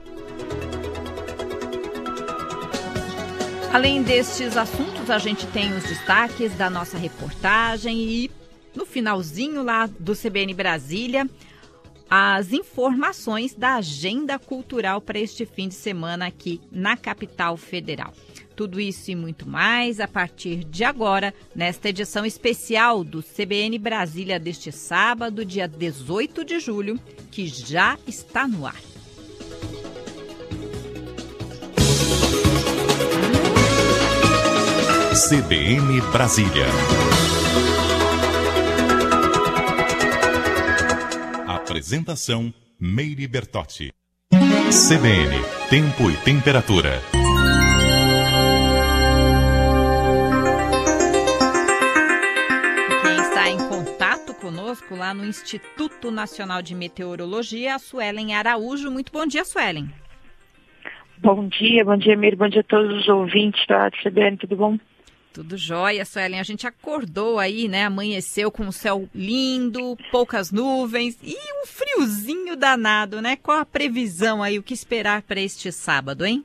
L: Além destes assuntos, a gente tem os destaques da nossa reportagem e no finalzinho lá do CBN Brasília, as informações da agenda cultural para este fim de semana aqui na capital federal. Tudo isso e muito mais a partir de agora, nesta edição especial do CBN Brasília deste sábado, dia 18 de julho, que já está no ar.
D: CBN Brasília. Apresentação Meire Bertotti. CBN, tempo e temperatura.
L: Quem está em contato conosco lá no Instituto Nacional de Meteorologia, a Suelen Araújo. Muito bom dia, Suelen.
M: Bom dia, Meire, bom dia a todos os ouvintes da CBN, tudo bom?
L: Tudo jóia, Suelen. A gente acordou aí, né? Amanheceu com o céu lindo, poucas nuvens e um friozinho danado, né? Qual a previsão aí, o que esperar para este sábado, hein?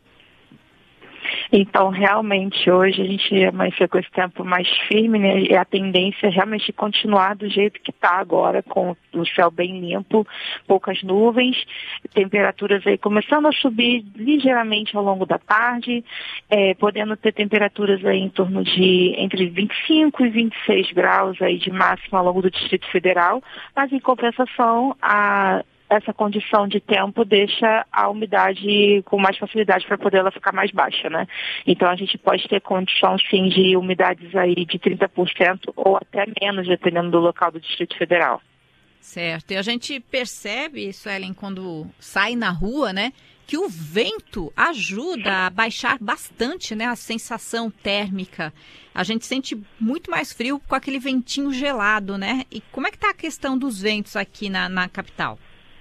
M: Então, realmente, hoje a gente amanheceu com esse tempo mais firme, né? E a tendência é realmente continuar do jeito que está agora, com o céu bem limpo, poucas nuvens, temperaturas aí começando a subir ligeiramente ao longo da tarde, podendo ter temperaturas aí em torno de entre 25 e 26 graus aí de máxima ao longo do Distrito Federal, mas em compensação, essa condição de tempo deixa a umidade com mais facilidade para poder ela ficar mais baixa, né? Então a gente pode ter condição sim de umidades aí de 30% ou até menos, dependendo do local do Distrito Federal.
L: Certo, e a gente percebe, Suelen, quando sai na rua, né, que o vento ajuda a baixar bastante, né, a sensação térmica. A gente sente muito mais frio com aquele ventinho gelado, né? E como é que está a questão dos ventos aqui na capital?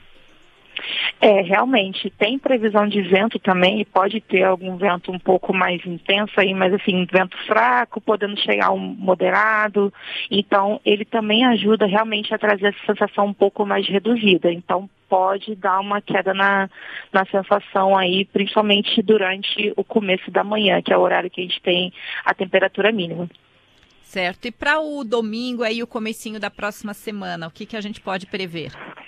M: Realmente, tem previsão de vento também, e pode ter algum vento um pouco mais intenso aí, mas assim, vento fraco, podendo chegar a um moderado, então ele também ajuda realmente a trazer essa sensação um pouco mais reduzida, então pode dar uma queda na sensação aí, principalmente durante o começo da manhã, que é o horário que a gente tem a temperatura mínima.
L: Certo, e para o domingo aí, o comecinho da próxima semana, o que a gente pode prever?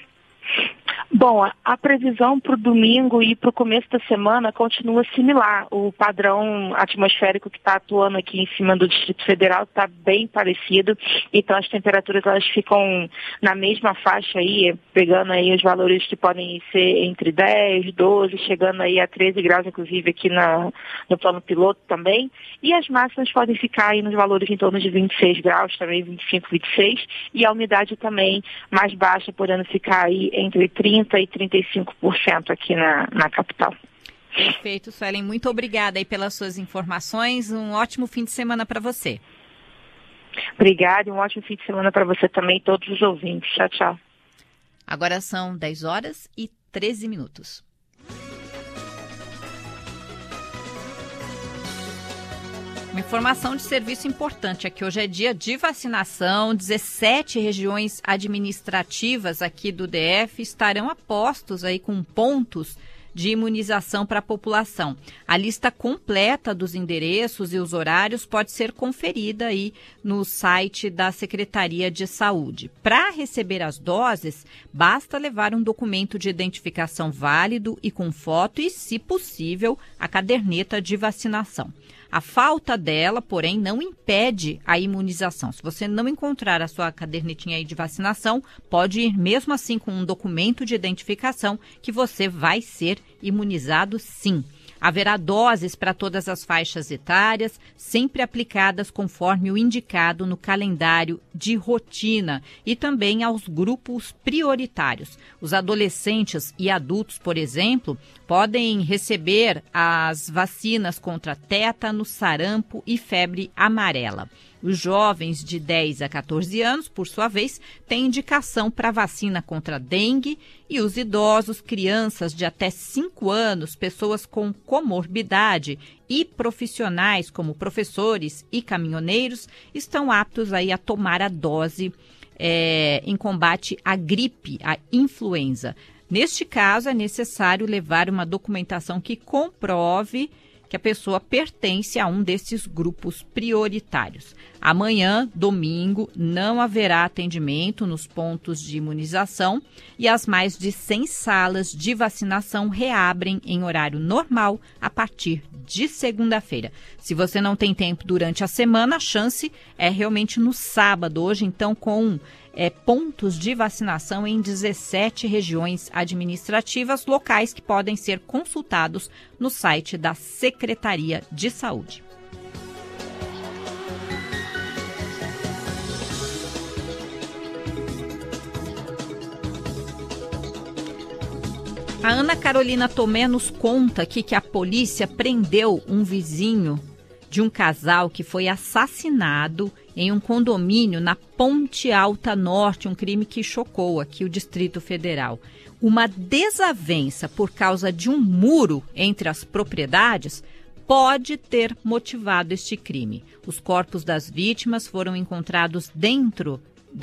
M: Bom, a previsão para o domingo e para o começo da semana continua similar. O padrão atmosférico que está atuando aqui em cima do Distrito Federal está bem parecido. Então as temperaturas elas ficam na mesma faixa aí, pegando aí os valores que podem ser entre 10, 12, chegando aí a 13 graus, inclusive aqui no plano piloto também. E as máximas podem ficar aí nos valores em torno de 26 graus, também 25, 26. E a umidade também mais baixa, podendo ficar aí entre 30% e 35% aqui na capital.
L: Perfeito, Suelen. Muito obrigada aí pelas suas informações. Um ótimo fim de semana para você.
M: Obrigada e um ótimo fim de semana para você também e todos os ouvintes. Tchau, tchau.
L: Agora são 10 horas e 13 minutos. Uma informação de serviço importante é que hoje é dia de vacinação. 17 regiões administrativas aqui do DF estarão a postos aí com pontos de imunização para a população. A lista completa dos endereços e os horários pode ser conferida aí no site da Secretaria de Saúde. Para receber as doses, basta levar um documento de identificação válido e com foto e, se possível, a caderneta de vacinação. A falta dela, porém, não impede a imunização. Se você não encontrar a sua cadernetinha aí de vacinação, pode ir mesmo assim com um documento de identificação que você vai ser imunizado sim. Haverá doses para todas as faixas etárias, sempre aplicadas conforme o indicado no calendário de rotina e também aos grupos prioritários. Os adolescentes e adultos, por exemplo, podem receber as vacinas contra tétano, sarampo e febre amarela. Os jovens de 10 a 14 anos, por sua vez, têm indicação para vacina contra dengue e os idosos, crianças de até 5 anos, pessoas com comorbidade e profissionais como professores e caminhoneiros estão aptos aí a tomar a dose em combate à gripe, à influenza. Neste caso, é necessário levar uma documentação que comprove que que a pessoa pertence a um desses grupos prioritários. Amanhã, domingo, não haverá atendimento nos pontos de imunização e as mais de 100 salas de vacinação reabrem em horário normal a partir de segunda-feira. Se você não tem tempo durante a semana, a chance é realmente no sábado, hoje então com pontos de vacinação em 17 regiões administrativas locais que podem ser consultados no site da Secretaria de Saúde. A Ana Carolina Tomé nos conta aqui que a polícia prendeu um vizinho de um casal que foi assassinado em um condomínio na Ponte Alta Norte, um crime que chocou aqui o Distrito Federal. Uma desavença por causa de um muro entre as propriedades pode ter motivado este crime. Os corpos das vítimas foram encontrados dentro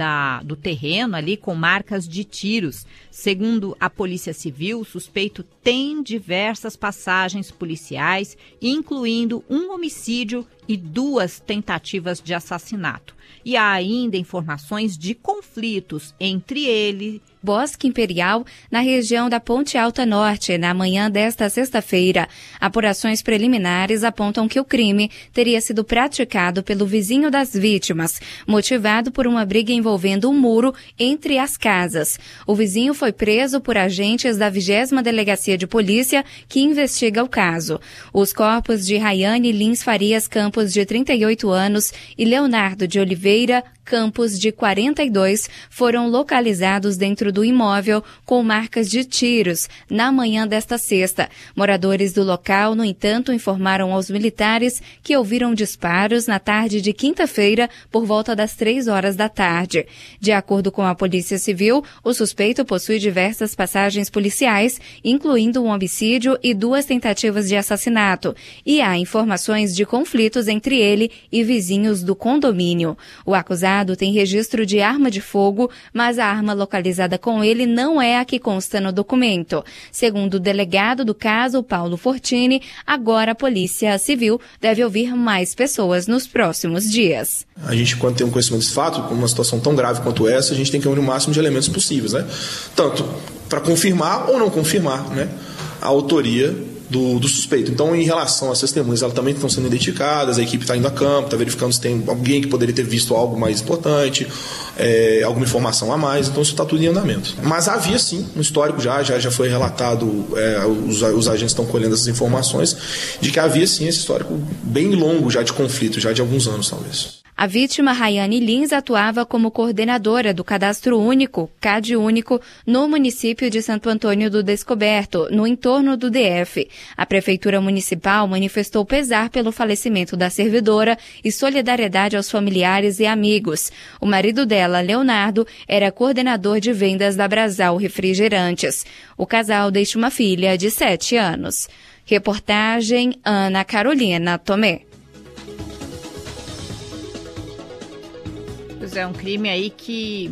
L: do terreno ali com marcas de tiros. Segundo a Polícia Civil, o suspeito tem diversas passagens policiais, incluindo um homicídio e 2 tentativas de assassinato. E há ainda informações de conflitos entre ele
N: Bosque Imperial, na região da Ponte Alta Norte, na manhã desta sexta-feira. Apurações preliminares apontam que o crime teria sido praticado pelo vizinho das vítimas, motivado por uma briga envolvendo um muro entre as casas. O vizinho foi preso por agentes da 20ª Delegacia de Polícia, que investiga o caso. Os corpos de Rayane Lins Farias Campos, de 38 anos, e Leonardo de Oliveira Campos, de 42, foram localizados dentro do imóvel com marcas de tiros na manhã desta sexta. Moradores do local, no entanto, informaram aos militares que ouviram disparos na tarde de quinta-feira por volta das 3 horas da tarde. De acordo com a Polícia Civil, o suspeito possui diversas passagens policiais, incluindo um homicídio e 2 tentativas de assassinato, e há informações de conflitos entre ele e vizinhos do condomínio. O acusado tem registro de arma de fogo, mas a arma localizada com ele não é a que consta no documento. Segundo o delegado do caso, Paulo Fortini, agora a Polícia Civil deve ouvir mais pessoas nos próximos dias.
O: A gente, quando tem um conhecimento desse fato, com uma situação tão grave quanto essa, a gente tem que unir o máximo de elementos possíveis, né? Tanto para confirmar ou não confirmar, né, a autoria do suspeito. Então, em relação às testemunhas, elas também estão sendo identificadas, a equipe está indo a campo, está verificando se tem alguém que poderia ter visto algo mais importante, alguma informação a mais, então isso está tudo em andamento. Mas havia sim, um histórico já foi relatado, os agentes estão colhendo essas informações, de que havia sim esse histórico bem longo já de conflito, já de alguns anos talvez.
N: A vítima, Rayane Lins, atuava como coordenadora do Cadastro Único, CAD Único, no município de Santo Antônio do Descoberto, no entorno do DF. A Prefeitura Municipal manifestou pesar pelo falecimento da servidora e solidariedade aos familiares e amigos. O marido dela, Leonardo, era coordenador de vendas da Brasal Refrigerantes. O casal deixa uma filha de 7 anos. Reportagem Ana Carolina Tomé.
L: É um crime aí que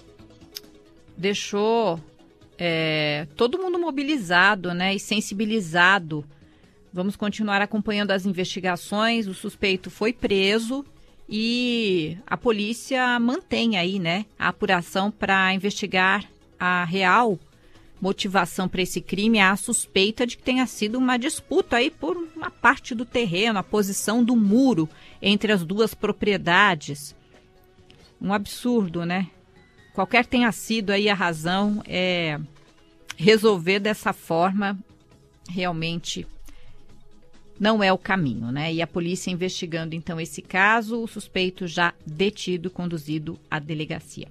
L: deixou todo mundo mobilizado, né, e sensibilizado. Vamos continuar acompanhando as investigações. O suspeito foi preso e a polícia mantém aí, né, a apuração para investigar a real motivação para esse crime. Há a suspeita de que tenha sido uma disputa aí por uma parte do terreno, a posição do muro entre as duas propriedades. Um absurdo, né? Qualquer tenha sido aí a razão, resolver dessa forma realmente não é o caminho, né? E a polícia investigando então esse caso, o suspeito já detido, conduzido à delegacia.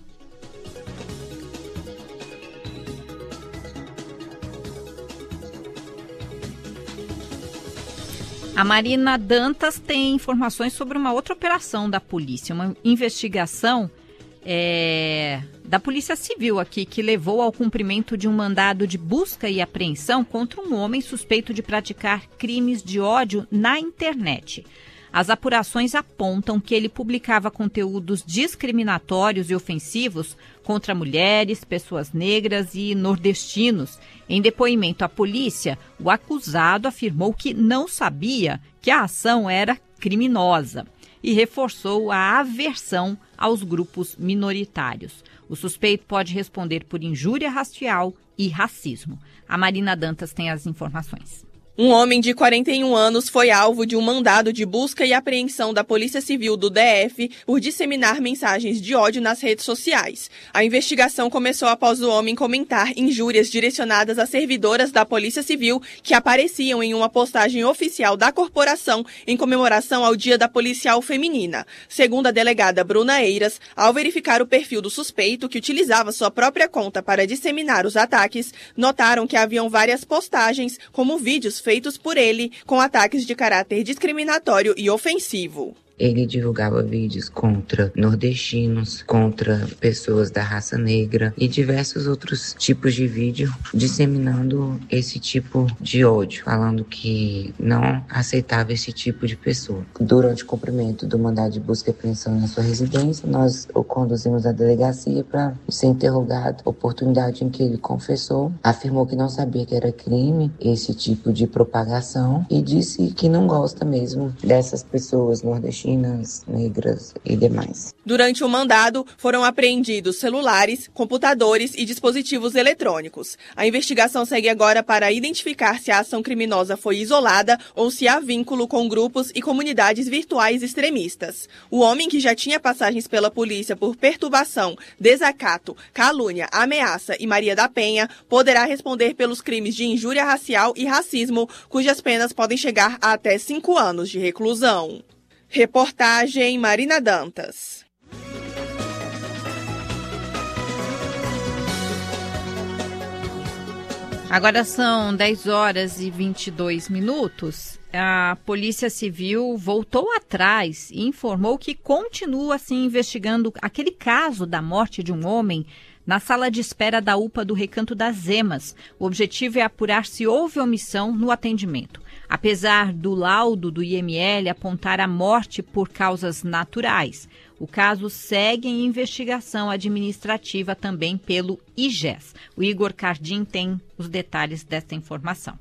L: A Marina Dantas tem informações sobre uma outra operação da polícia, uma investigação da Polícia Civil aqui, que levou ao cumprimento de um mandado de busca e apreensão contra um homem suspeito de praticar crimes de ódio na internet. As apurações apontam que ele publicava conteúdos discriminatórios e ofensivos contra mulheres, pessoas negras e nordestinos. Em depoimento à polícia, o acusado afirmou que não sabia que a ação era criminosa e reforçou a aversão aos grupos minoritários. O suspeito pode responder por injúria racial e racismo. A Marina Dantas tem as informações.
P: Um homem de 41 anos foi alvo de um mandado de busca e apreensão da Polícia Civil do DF por disseminar mensagens de ódio nas redes sociais. A investigação começou após o homem comentar injúrias direcionadas a servidoras da Polícia Civil que apareciam em uma postagem oficial da corporação em comemoração ao Dia da Policial Feminina. Segundo a delegada Bruna Eiras, ao verificar o perfil do suspeito, que utilizava sua própria conta para disseminar os ataques, notaram que haviam várias postagens, como vídeos feitos por ele, com ataques de caráter discriminatório e ofensivo.
Q: Ele divulgava vídeos contra nordestinos, contra pessoas da raça negra e diversos outros tipos de vídeo disseminando esse tipo de ódio, falando que não aceitava esse tipo de pessoa. Durante o cumprimento do mandado de busca e apreensão na sua residência, nós o conduzimos à delegacia para ser interrogado. Oportunidade em que ele confessou, afirmou que não sabia que era crime esse tipo de propagação e disse que não gosta mesmo dessas pessoas nordestinas, negras e demais.
P: Durante o mandado, foram apreendidos celulares, computadores e dispositivos eletrônicos. A investigação segue agora para identificar se a ação criminosa foi isolada ou se há vínculo com grupos e comunidades virtuais extremistas. O homem, que já tinha passagens pela polícia por perturbação, desacato, calúnia, ameaça e Maria da Penha, poderá responder pelos crimes de injúria racial e racismo, cujas penas podem chegar a até 5 anos de reclusão. Reportagem Marina Dantas.
L: Agora são 10 horas e 22 minutos. A Polícia Civil voltou atrás e informou que continua assim investigando aquele caso da morte de um homem na sala de espera da UPA do Recanto das Emas. O objetivo é apurar se houve omissão no atendimento. Apesar do laudo do IML apontar a morte por causas naturais, o caso segue em investigação administrativa também pelo IGES. O Igor Cardim tem os detalhes desta informação.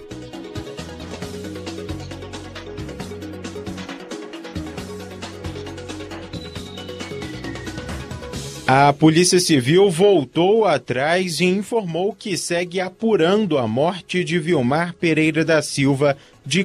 R: A Polícia Civil voltou atrás e informou que segue apurando a morte de Vilmar Pereira da Silva, de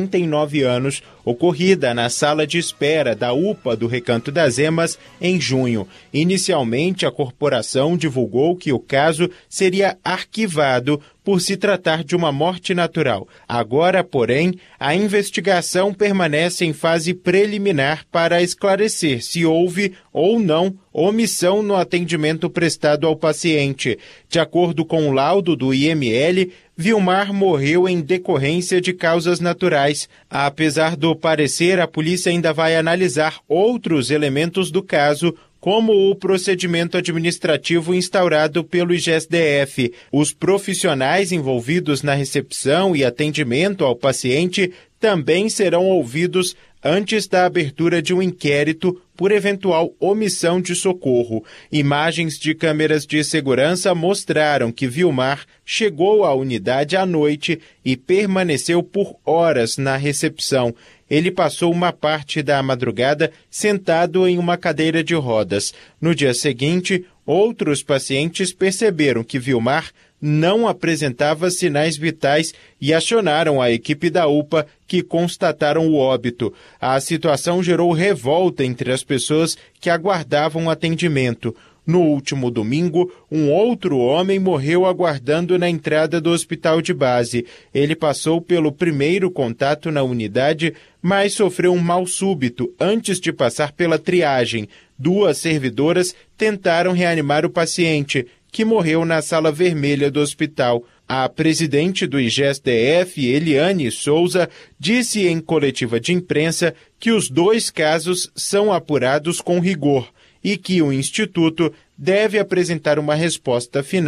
R: 49 anos, ocorrida na sala de espera da UPA do Recanto das Emas em junho. Inicialmente, a corporação divulgou que o caso seria arquivado por se tratar de uma morte natural. Agora, porém, a investigação permanece em fase preliminar para esclarecer se houve ou não omissão no atendimento prestado ao paciente. De acordo com o laudo do IML, Vilmar morreu em decorrência de causas naturais. Apesar do parecer, a polícia ainda vai analisar outros elementos do caso, como o procedimento administrativo instaurado pelo IGES-DF. Os profissionais envolvidos na recepção e atendimento ao paciente também serão ouvidos antes da abertura de um inquérito por eventual omissão de socorro. Imagens de câmeras de segurança mostraram que Vilmar chegou à unidade à noite e permaneceu por horas na recepção. Ele passou uma parte da madrugada sentado em uma cadeira de rodas. No dia seguinte, outros pacientes perceberam que Vilmar não apresentava sinais vitais e acionaram a equipe da UPA, que constataram o óbito. A situação gerou revolta entre as pessoas que aguardavam atendimento. No último domingo, um outro homem morreu aguardando na entrada do hospital de base. Ele passou pelo primeiro contato na unidade, mas sofreu um mal súbito antes de passar pela triagem. 2 servidoras tentaram reanimar o paciente, que morreu na sala vermelha do hospital. A presidente do IGES-DF, Eliane Souza, disse em coletiva de imprensa que os 2 casos são apurados com rigor e que o Instituto deve apresentar uma resposta final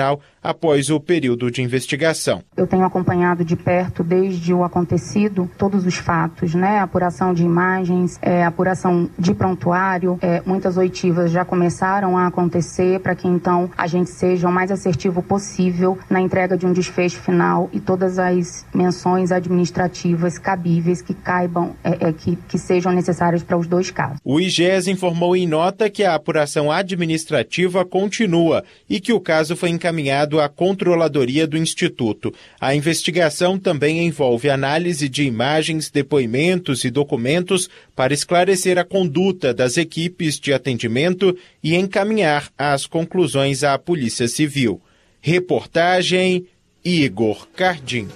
R: após o período de investigação.
S: Eu tenho acompanhado de perto, desde o acontecido, todos os fatos, né? Apuração de imagens, apuração de prontuário, muitas oitivas já começaram a acontecer para que então a gente seja o mais assertivo possível na entrega de um desfecho final e todas as menções administrativas cabíveis que caibam, que sejam necessárias para os dois casos.
R: O IGES informou em nota que a apuração administrativa continua e que o caso foi encaminhado à Controladoria do Instituto. A investigação também envolve análise de imagens, depoimentos e documentos para esclarecer a conduta das equipes de atendimento e encaminhar as conclusões à Polícia Civil. Reportagem Igor Cardim.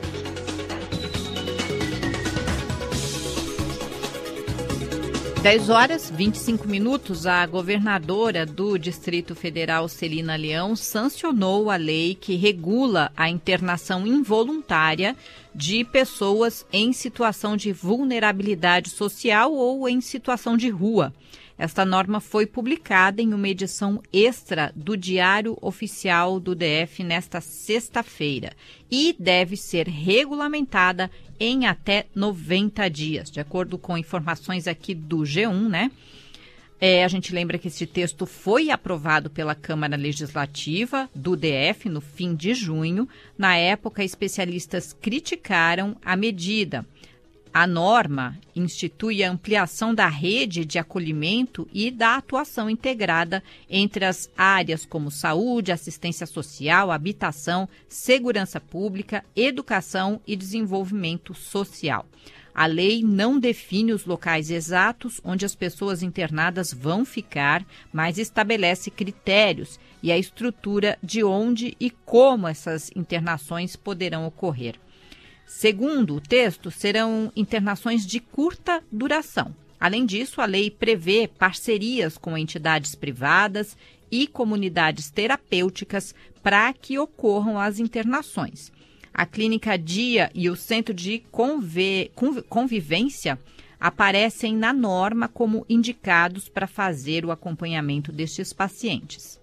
L: 10h25, a governadora do Distrito Federal, Celina Leão, sancionou a lei que regula a internação involuntária de pessoas em situação de vulnerabilidade social ou em situação de rua. Esta norma foi publicada em uma edição extra do Diário Oficial do DF nesta sexta-feira e deve ser regulamentada em até 90 dias, de acordo com informações aqui do G1, né? A gente lembra que esse texto foi aprovado pela Câmara Legislativa do DF no fim de junho. Na época, especialistas criticaram a medida. A norma institui a ampliação da rede de acolhimento e da atuação integrada entre as áreas como saúde, assistência social, habitação, segurança pública, educação e desenvolvimento social. A lei não define os locais exatos onde as pessoas internadas vão ficar, mas estabelece critérios e a estrutura de onde e como essas internações poderão ocorrer. Segundo o texto, serão internações de curta duração. Além disso, a lei prevê parcerias com entidades privadas e comunidades terapêuticas para que ocorram as internações. A Clínica Dia e o Centro de Convivência aparecem na norma como indicados para fazer o acompanhamento destes pacientes.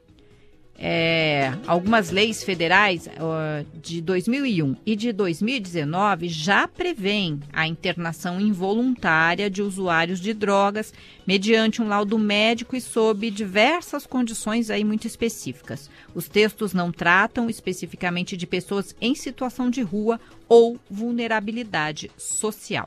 L: Algumas leis federais de 2001 e de 2019 já prevêem a internação involuntária de usuários de drogas mediante um laudo médico e sob diversas condições aí muito específicas. Os textos não tratam especificamente de pessoas em situação de rua ou vulnerabilidade social.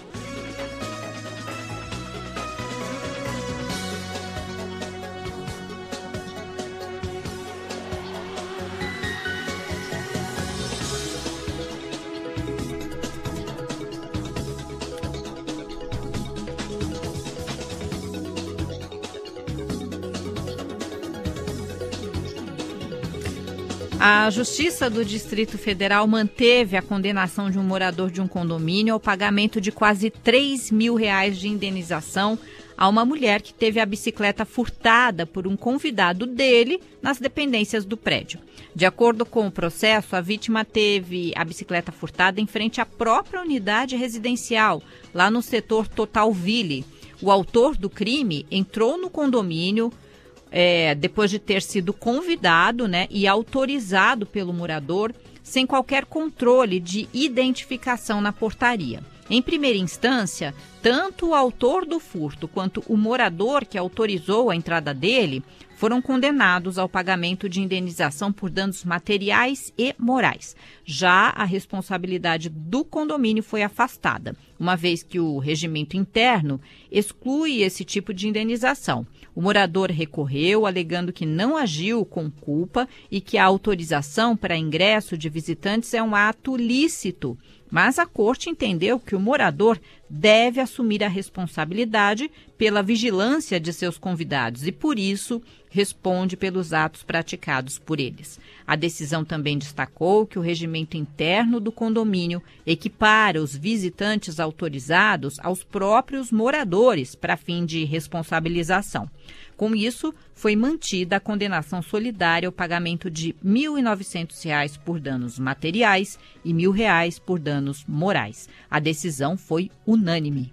L: A Justiça do Distrito Federal manteve a condenação de um morador de um condomínio ao pagamento de quase R$3 mil de indenização a uma mulher que teve a bicicleta furtada por um convidado dele nas dependências do prédio. De acordo com o processo, a vítima teve a bicicleta furtada em frente à própria unidade residencial, lá no setor Totalville. O autor do crime entrou no condomínio depois de ter sido convidado, né, e autorizado pelo morador, sem qualquer controle de identificação na portaria. Em primeira instância, tanto o autor do furto quanto o morador que autorizou a entrada dele foram condenados ao pagamento de indenização por danos materiais e morais. Já a responsabilidade do condomínio foi afastada, uma vez que o regimento interno exclui esse tipo de indenização. O morador recorreu, alegando que não agiu com culpa e que a autorização para ingresso de visitantes é um ato lícito. Mas a corte entendeu que o morador deve assumir a responsabilidade pela vigilância de seus convidados e, por isso, responde pelos atos praticados por eles. A decisão também destacou que o regimento interno do condomínio equipara os visitantes autorizados aos próprios moradores para fim de responsabilização. Com isso, foi mantida a condenação solidária ao pagamento de R$ 1.900 por danos materiais e R$ 1.000 por danos morais. A decisão foi unânime.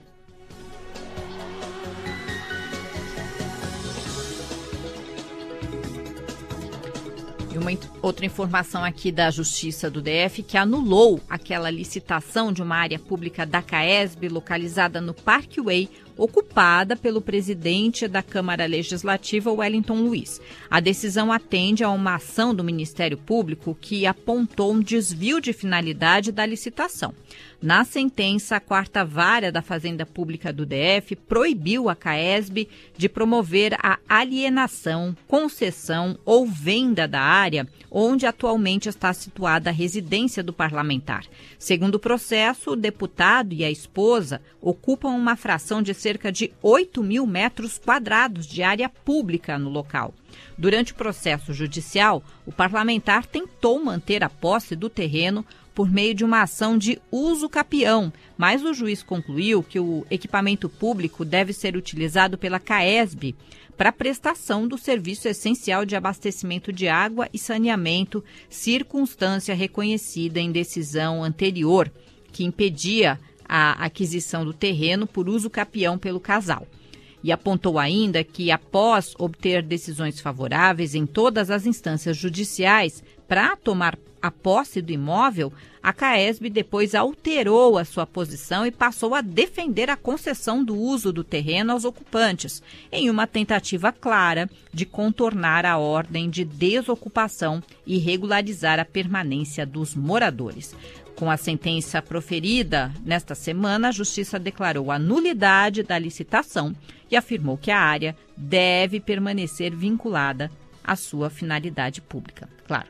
L: E uma outra informação aqui da Justiça do DF, que anulou aquela licitação de uma área pública da CAESB localizada no Parkway, ocupada pelo presidente da Câmara Legislativa, Wellington Luiz. A decisão atende a uma ação do Ministério Público que apontou um desvio de finalidade da licitação. Na sentença, a 4ª Vara da Fazenda Pública do DF proibiu a CAESB de promover a alienação, concessão ou venda da área onde atualmente está situada a residência do parlamentar. Segundo o processo, o deputado e a esposa ocupam uma fração de cerca de 8 mil metros quadrados de área pública no local. Durante o processo judicial, o parlamentar tentou manter a posse do terreno por meio de uma ação de uso capião, mas o juiz concluiu que o equipamento público deve ser utilizado pela CAESB para prestação do serviço essencial de abastecimento de água e saneamento, circunstância reconhecida em decisão anterior, que impedia a aquisição do terreno por uso capião pelo casal. E apontou ainda que, após obter decisões favoráveis em todas as instâncias judiciais para tomar a posse do imóvel, a CAESB depois alterou a sua posição e passou a defender a concessão do uso do terreno aos ocupantes, em uma tentativa clara de contornar a ordem de desocupação e regularizar a permanência dos moradores. Com a sentença proferida nesta semana, a Justiça declarou a nulidade da licitação e afirmou que a área deve permanecer vinculada à sua finalidade pública. Claro.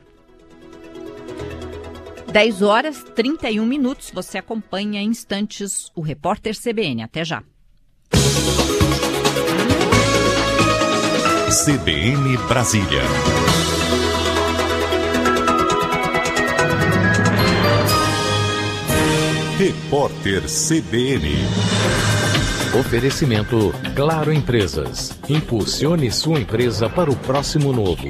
L: 10h31. Você acompanha em instantes o Repórter CBN. Até já.
D: CBN Brasília. Repórter CBN.
H: Oferecimento Claro Empresas. Impulsione sua empresa para o próximo novo.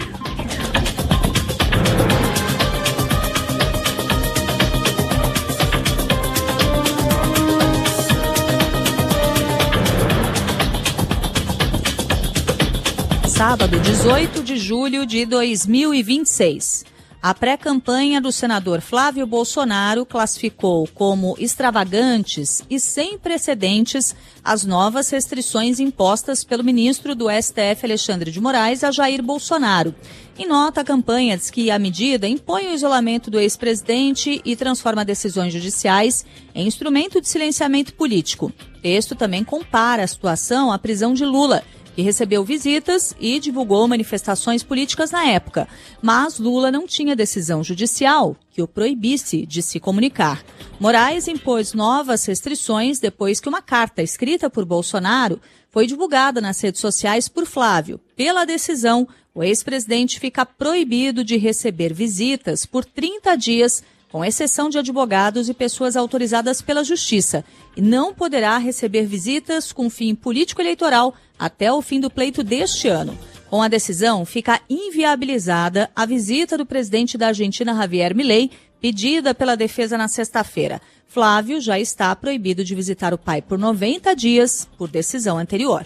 B: Sábado, 18 de julho de 2026. A pré-campanha do senador Flávio Bolsonaro classificou como extravagantes e sem precedentes as novas restrições impostas pelo ministro do STF, Alexandre de Moraes, a Jair Bolsonaro. Em nota, a campanha diz que a medida impõe o isolamento do ex-presidente e transforma decisões judiciais em instrumento de silenciamento político. O texto também compara a situação à prisão de Lula, que recebeu visitas e divulgou manifestações políticas na época. Mas Lula não tinha decisão judicial que o proibisse de se comunicar. Moraes impôs novas restrições depois que uma carta escrita por Bolsonaro foi divulgada nas redes sociais por Flávio. Pela decisão, o ex-presidente fica proibido de receber visitas por 30 dias, com exceção de advogados e pessoas autorizadas pela Justiça, e não poderá receber visitas com fim político-eleitoral até o fim do pleito deste ano. Com a decisão, fica inviabilizada a visita do presidente da Argentina, Javier Milei, pedida pela defesa na sexta-feira. Flávio já está proibido de visitar o pai por 90 dias, por decisão anterior.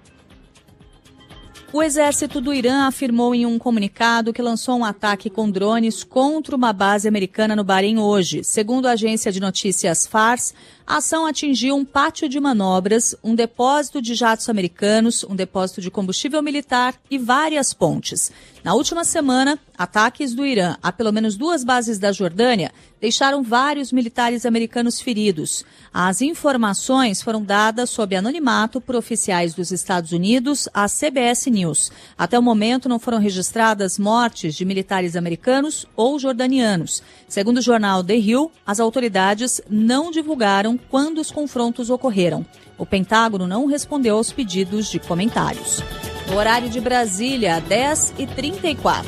B: O exército do Irã afirmou em um comunicado que lançou um ataque com drones contra uma base americana no Bahrein hoje. Segundo a agência de notícias Fars, a ação atingiu um pátio de manobras, um depósito de jatos americanos, um depósito de combustível militar e várias pontes. Na última semana, ataques do Irã a pelo menos 2 bases da Jordânia deixaram vários militares americanos feridos. As informações foram dadas sob anonimato por oficiais dos Estados Unidos à CBS News. Até o momento não foram registradas mortes de militares americanos ou jordanianos. Segundo o jornal The Hill, as autoridades não divulgaram quando os confrontos ocorreram. O Pentágono não respondeu aos pedidos de comentários. No horário de Brasília, 10h34.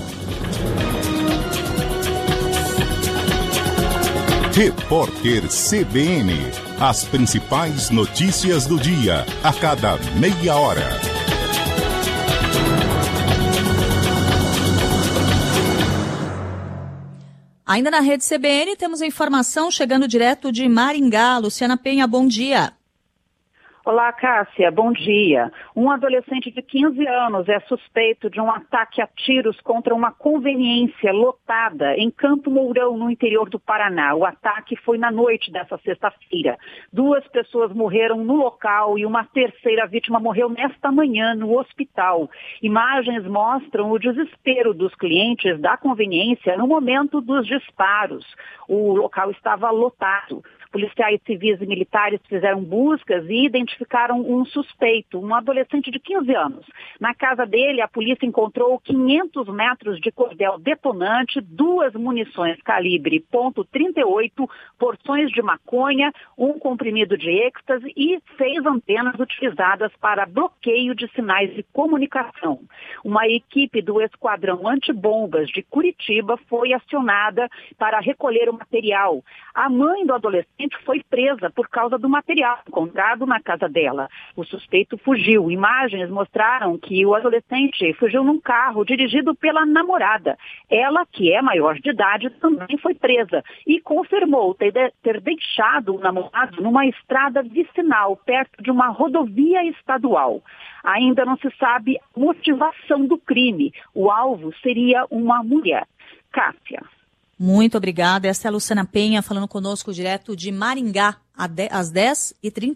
D: Repórter CBN. As principais notícias do dia, a cada meia hora.
B: Ainda na rede CBN, temos a informação chegando direto de Maringá. Luciana Penha, bom dia.
T: Olá, Cássia, bom dia. Um adolescente de 15 anos é suspeito de um ataque a tiros contra uma conveniência lotada em Campo Mourão, no interior do Paraná. O ataque foi na noite dessa sexta-feira. 2 pessoas morreram no local e uma terceira vítima morreu nesta manhã no hospital. Imagens mostram o desespero dos clientes da conveniência no momento dos disparos. O local estava lotado. Policiais civis e militares fizeram buscas e identificaram um suspeito, um adolescente de 15 anos. Na casa dele, a polícia encontrou 500 metros de cordel detonante, 2 munições calibre .38, porções de maconha, um comprimido de êxtase e 6 antenas utilizadas para bloqueio de sinais de comunicação. Uma equipe do Esquadrão Antibombas de Curitiba foi acionada para recolher o material. A mãe do adolescente foi presa por causa do material encontrado na casa dela. O suspeito fugiu. Imagens mostraram que o adolescente fugiu num carro dirigido pela namorada. Ela, que é maior de idade, também foi presa e confirmou ter deixado o namorado numa estrada vicinal, perto de uma rodovia estadual. Ainda não se sabe a motivação do crime. O alvo seria uma mulher. Cássia.
B: Muito obrigada. Essa é a Luciana Penha falando conosco direto de Maringá, às 10h30.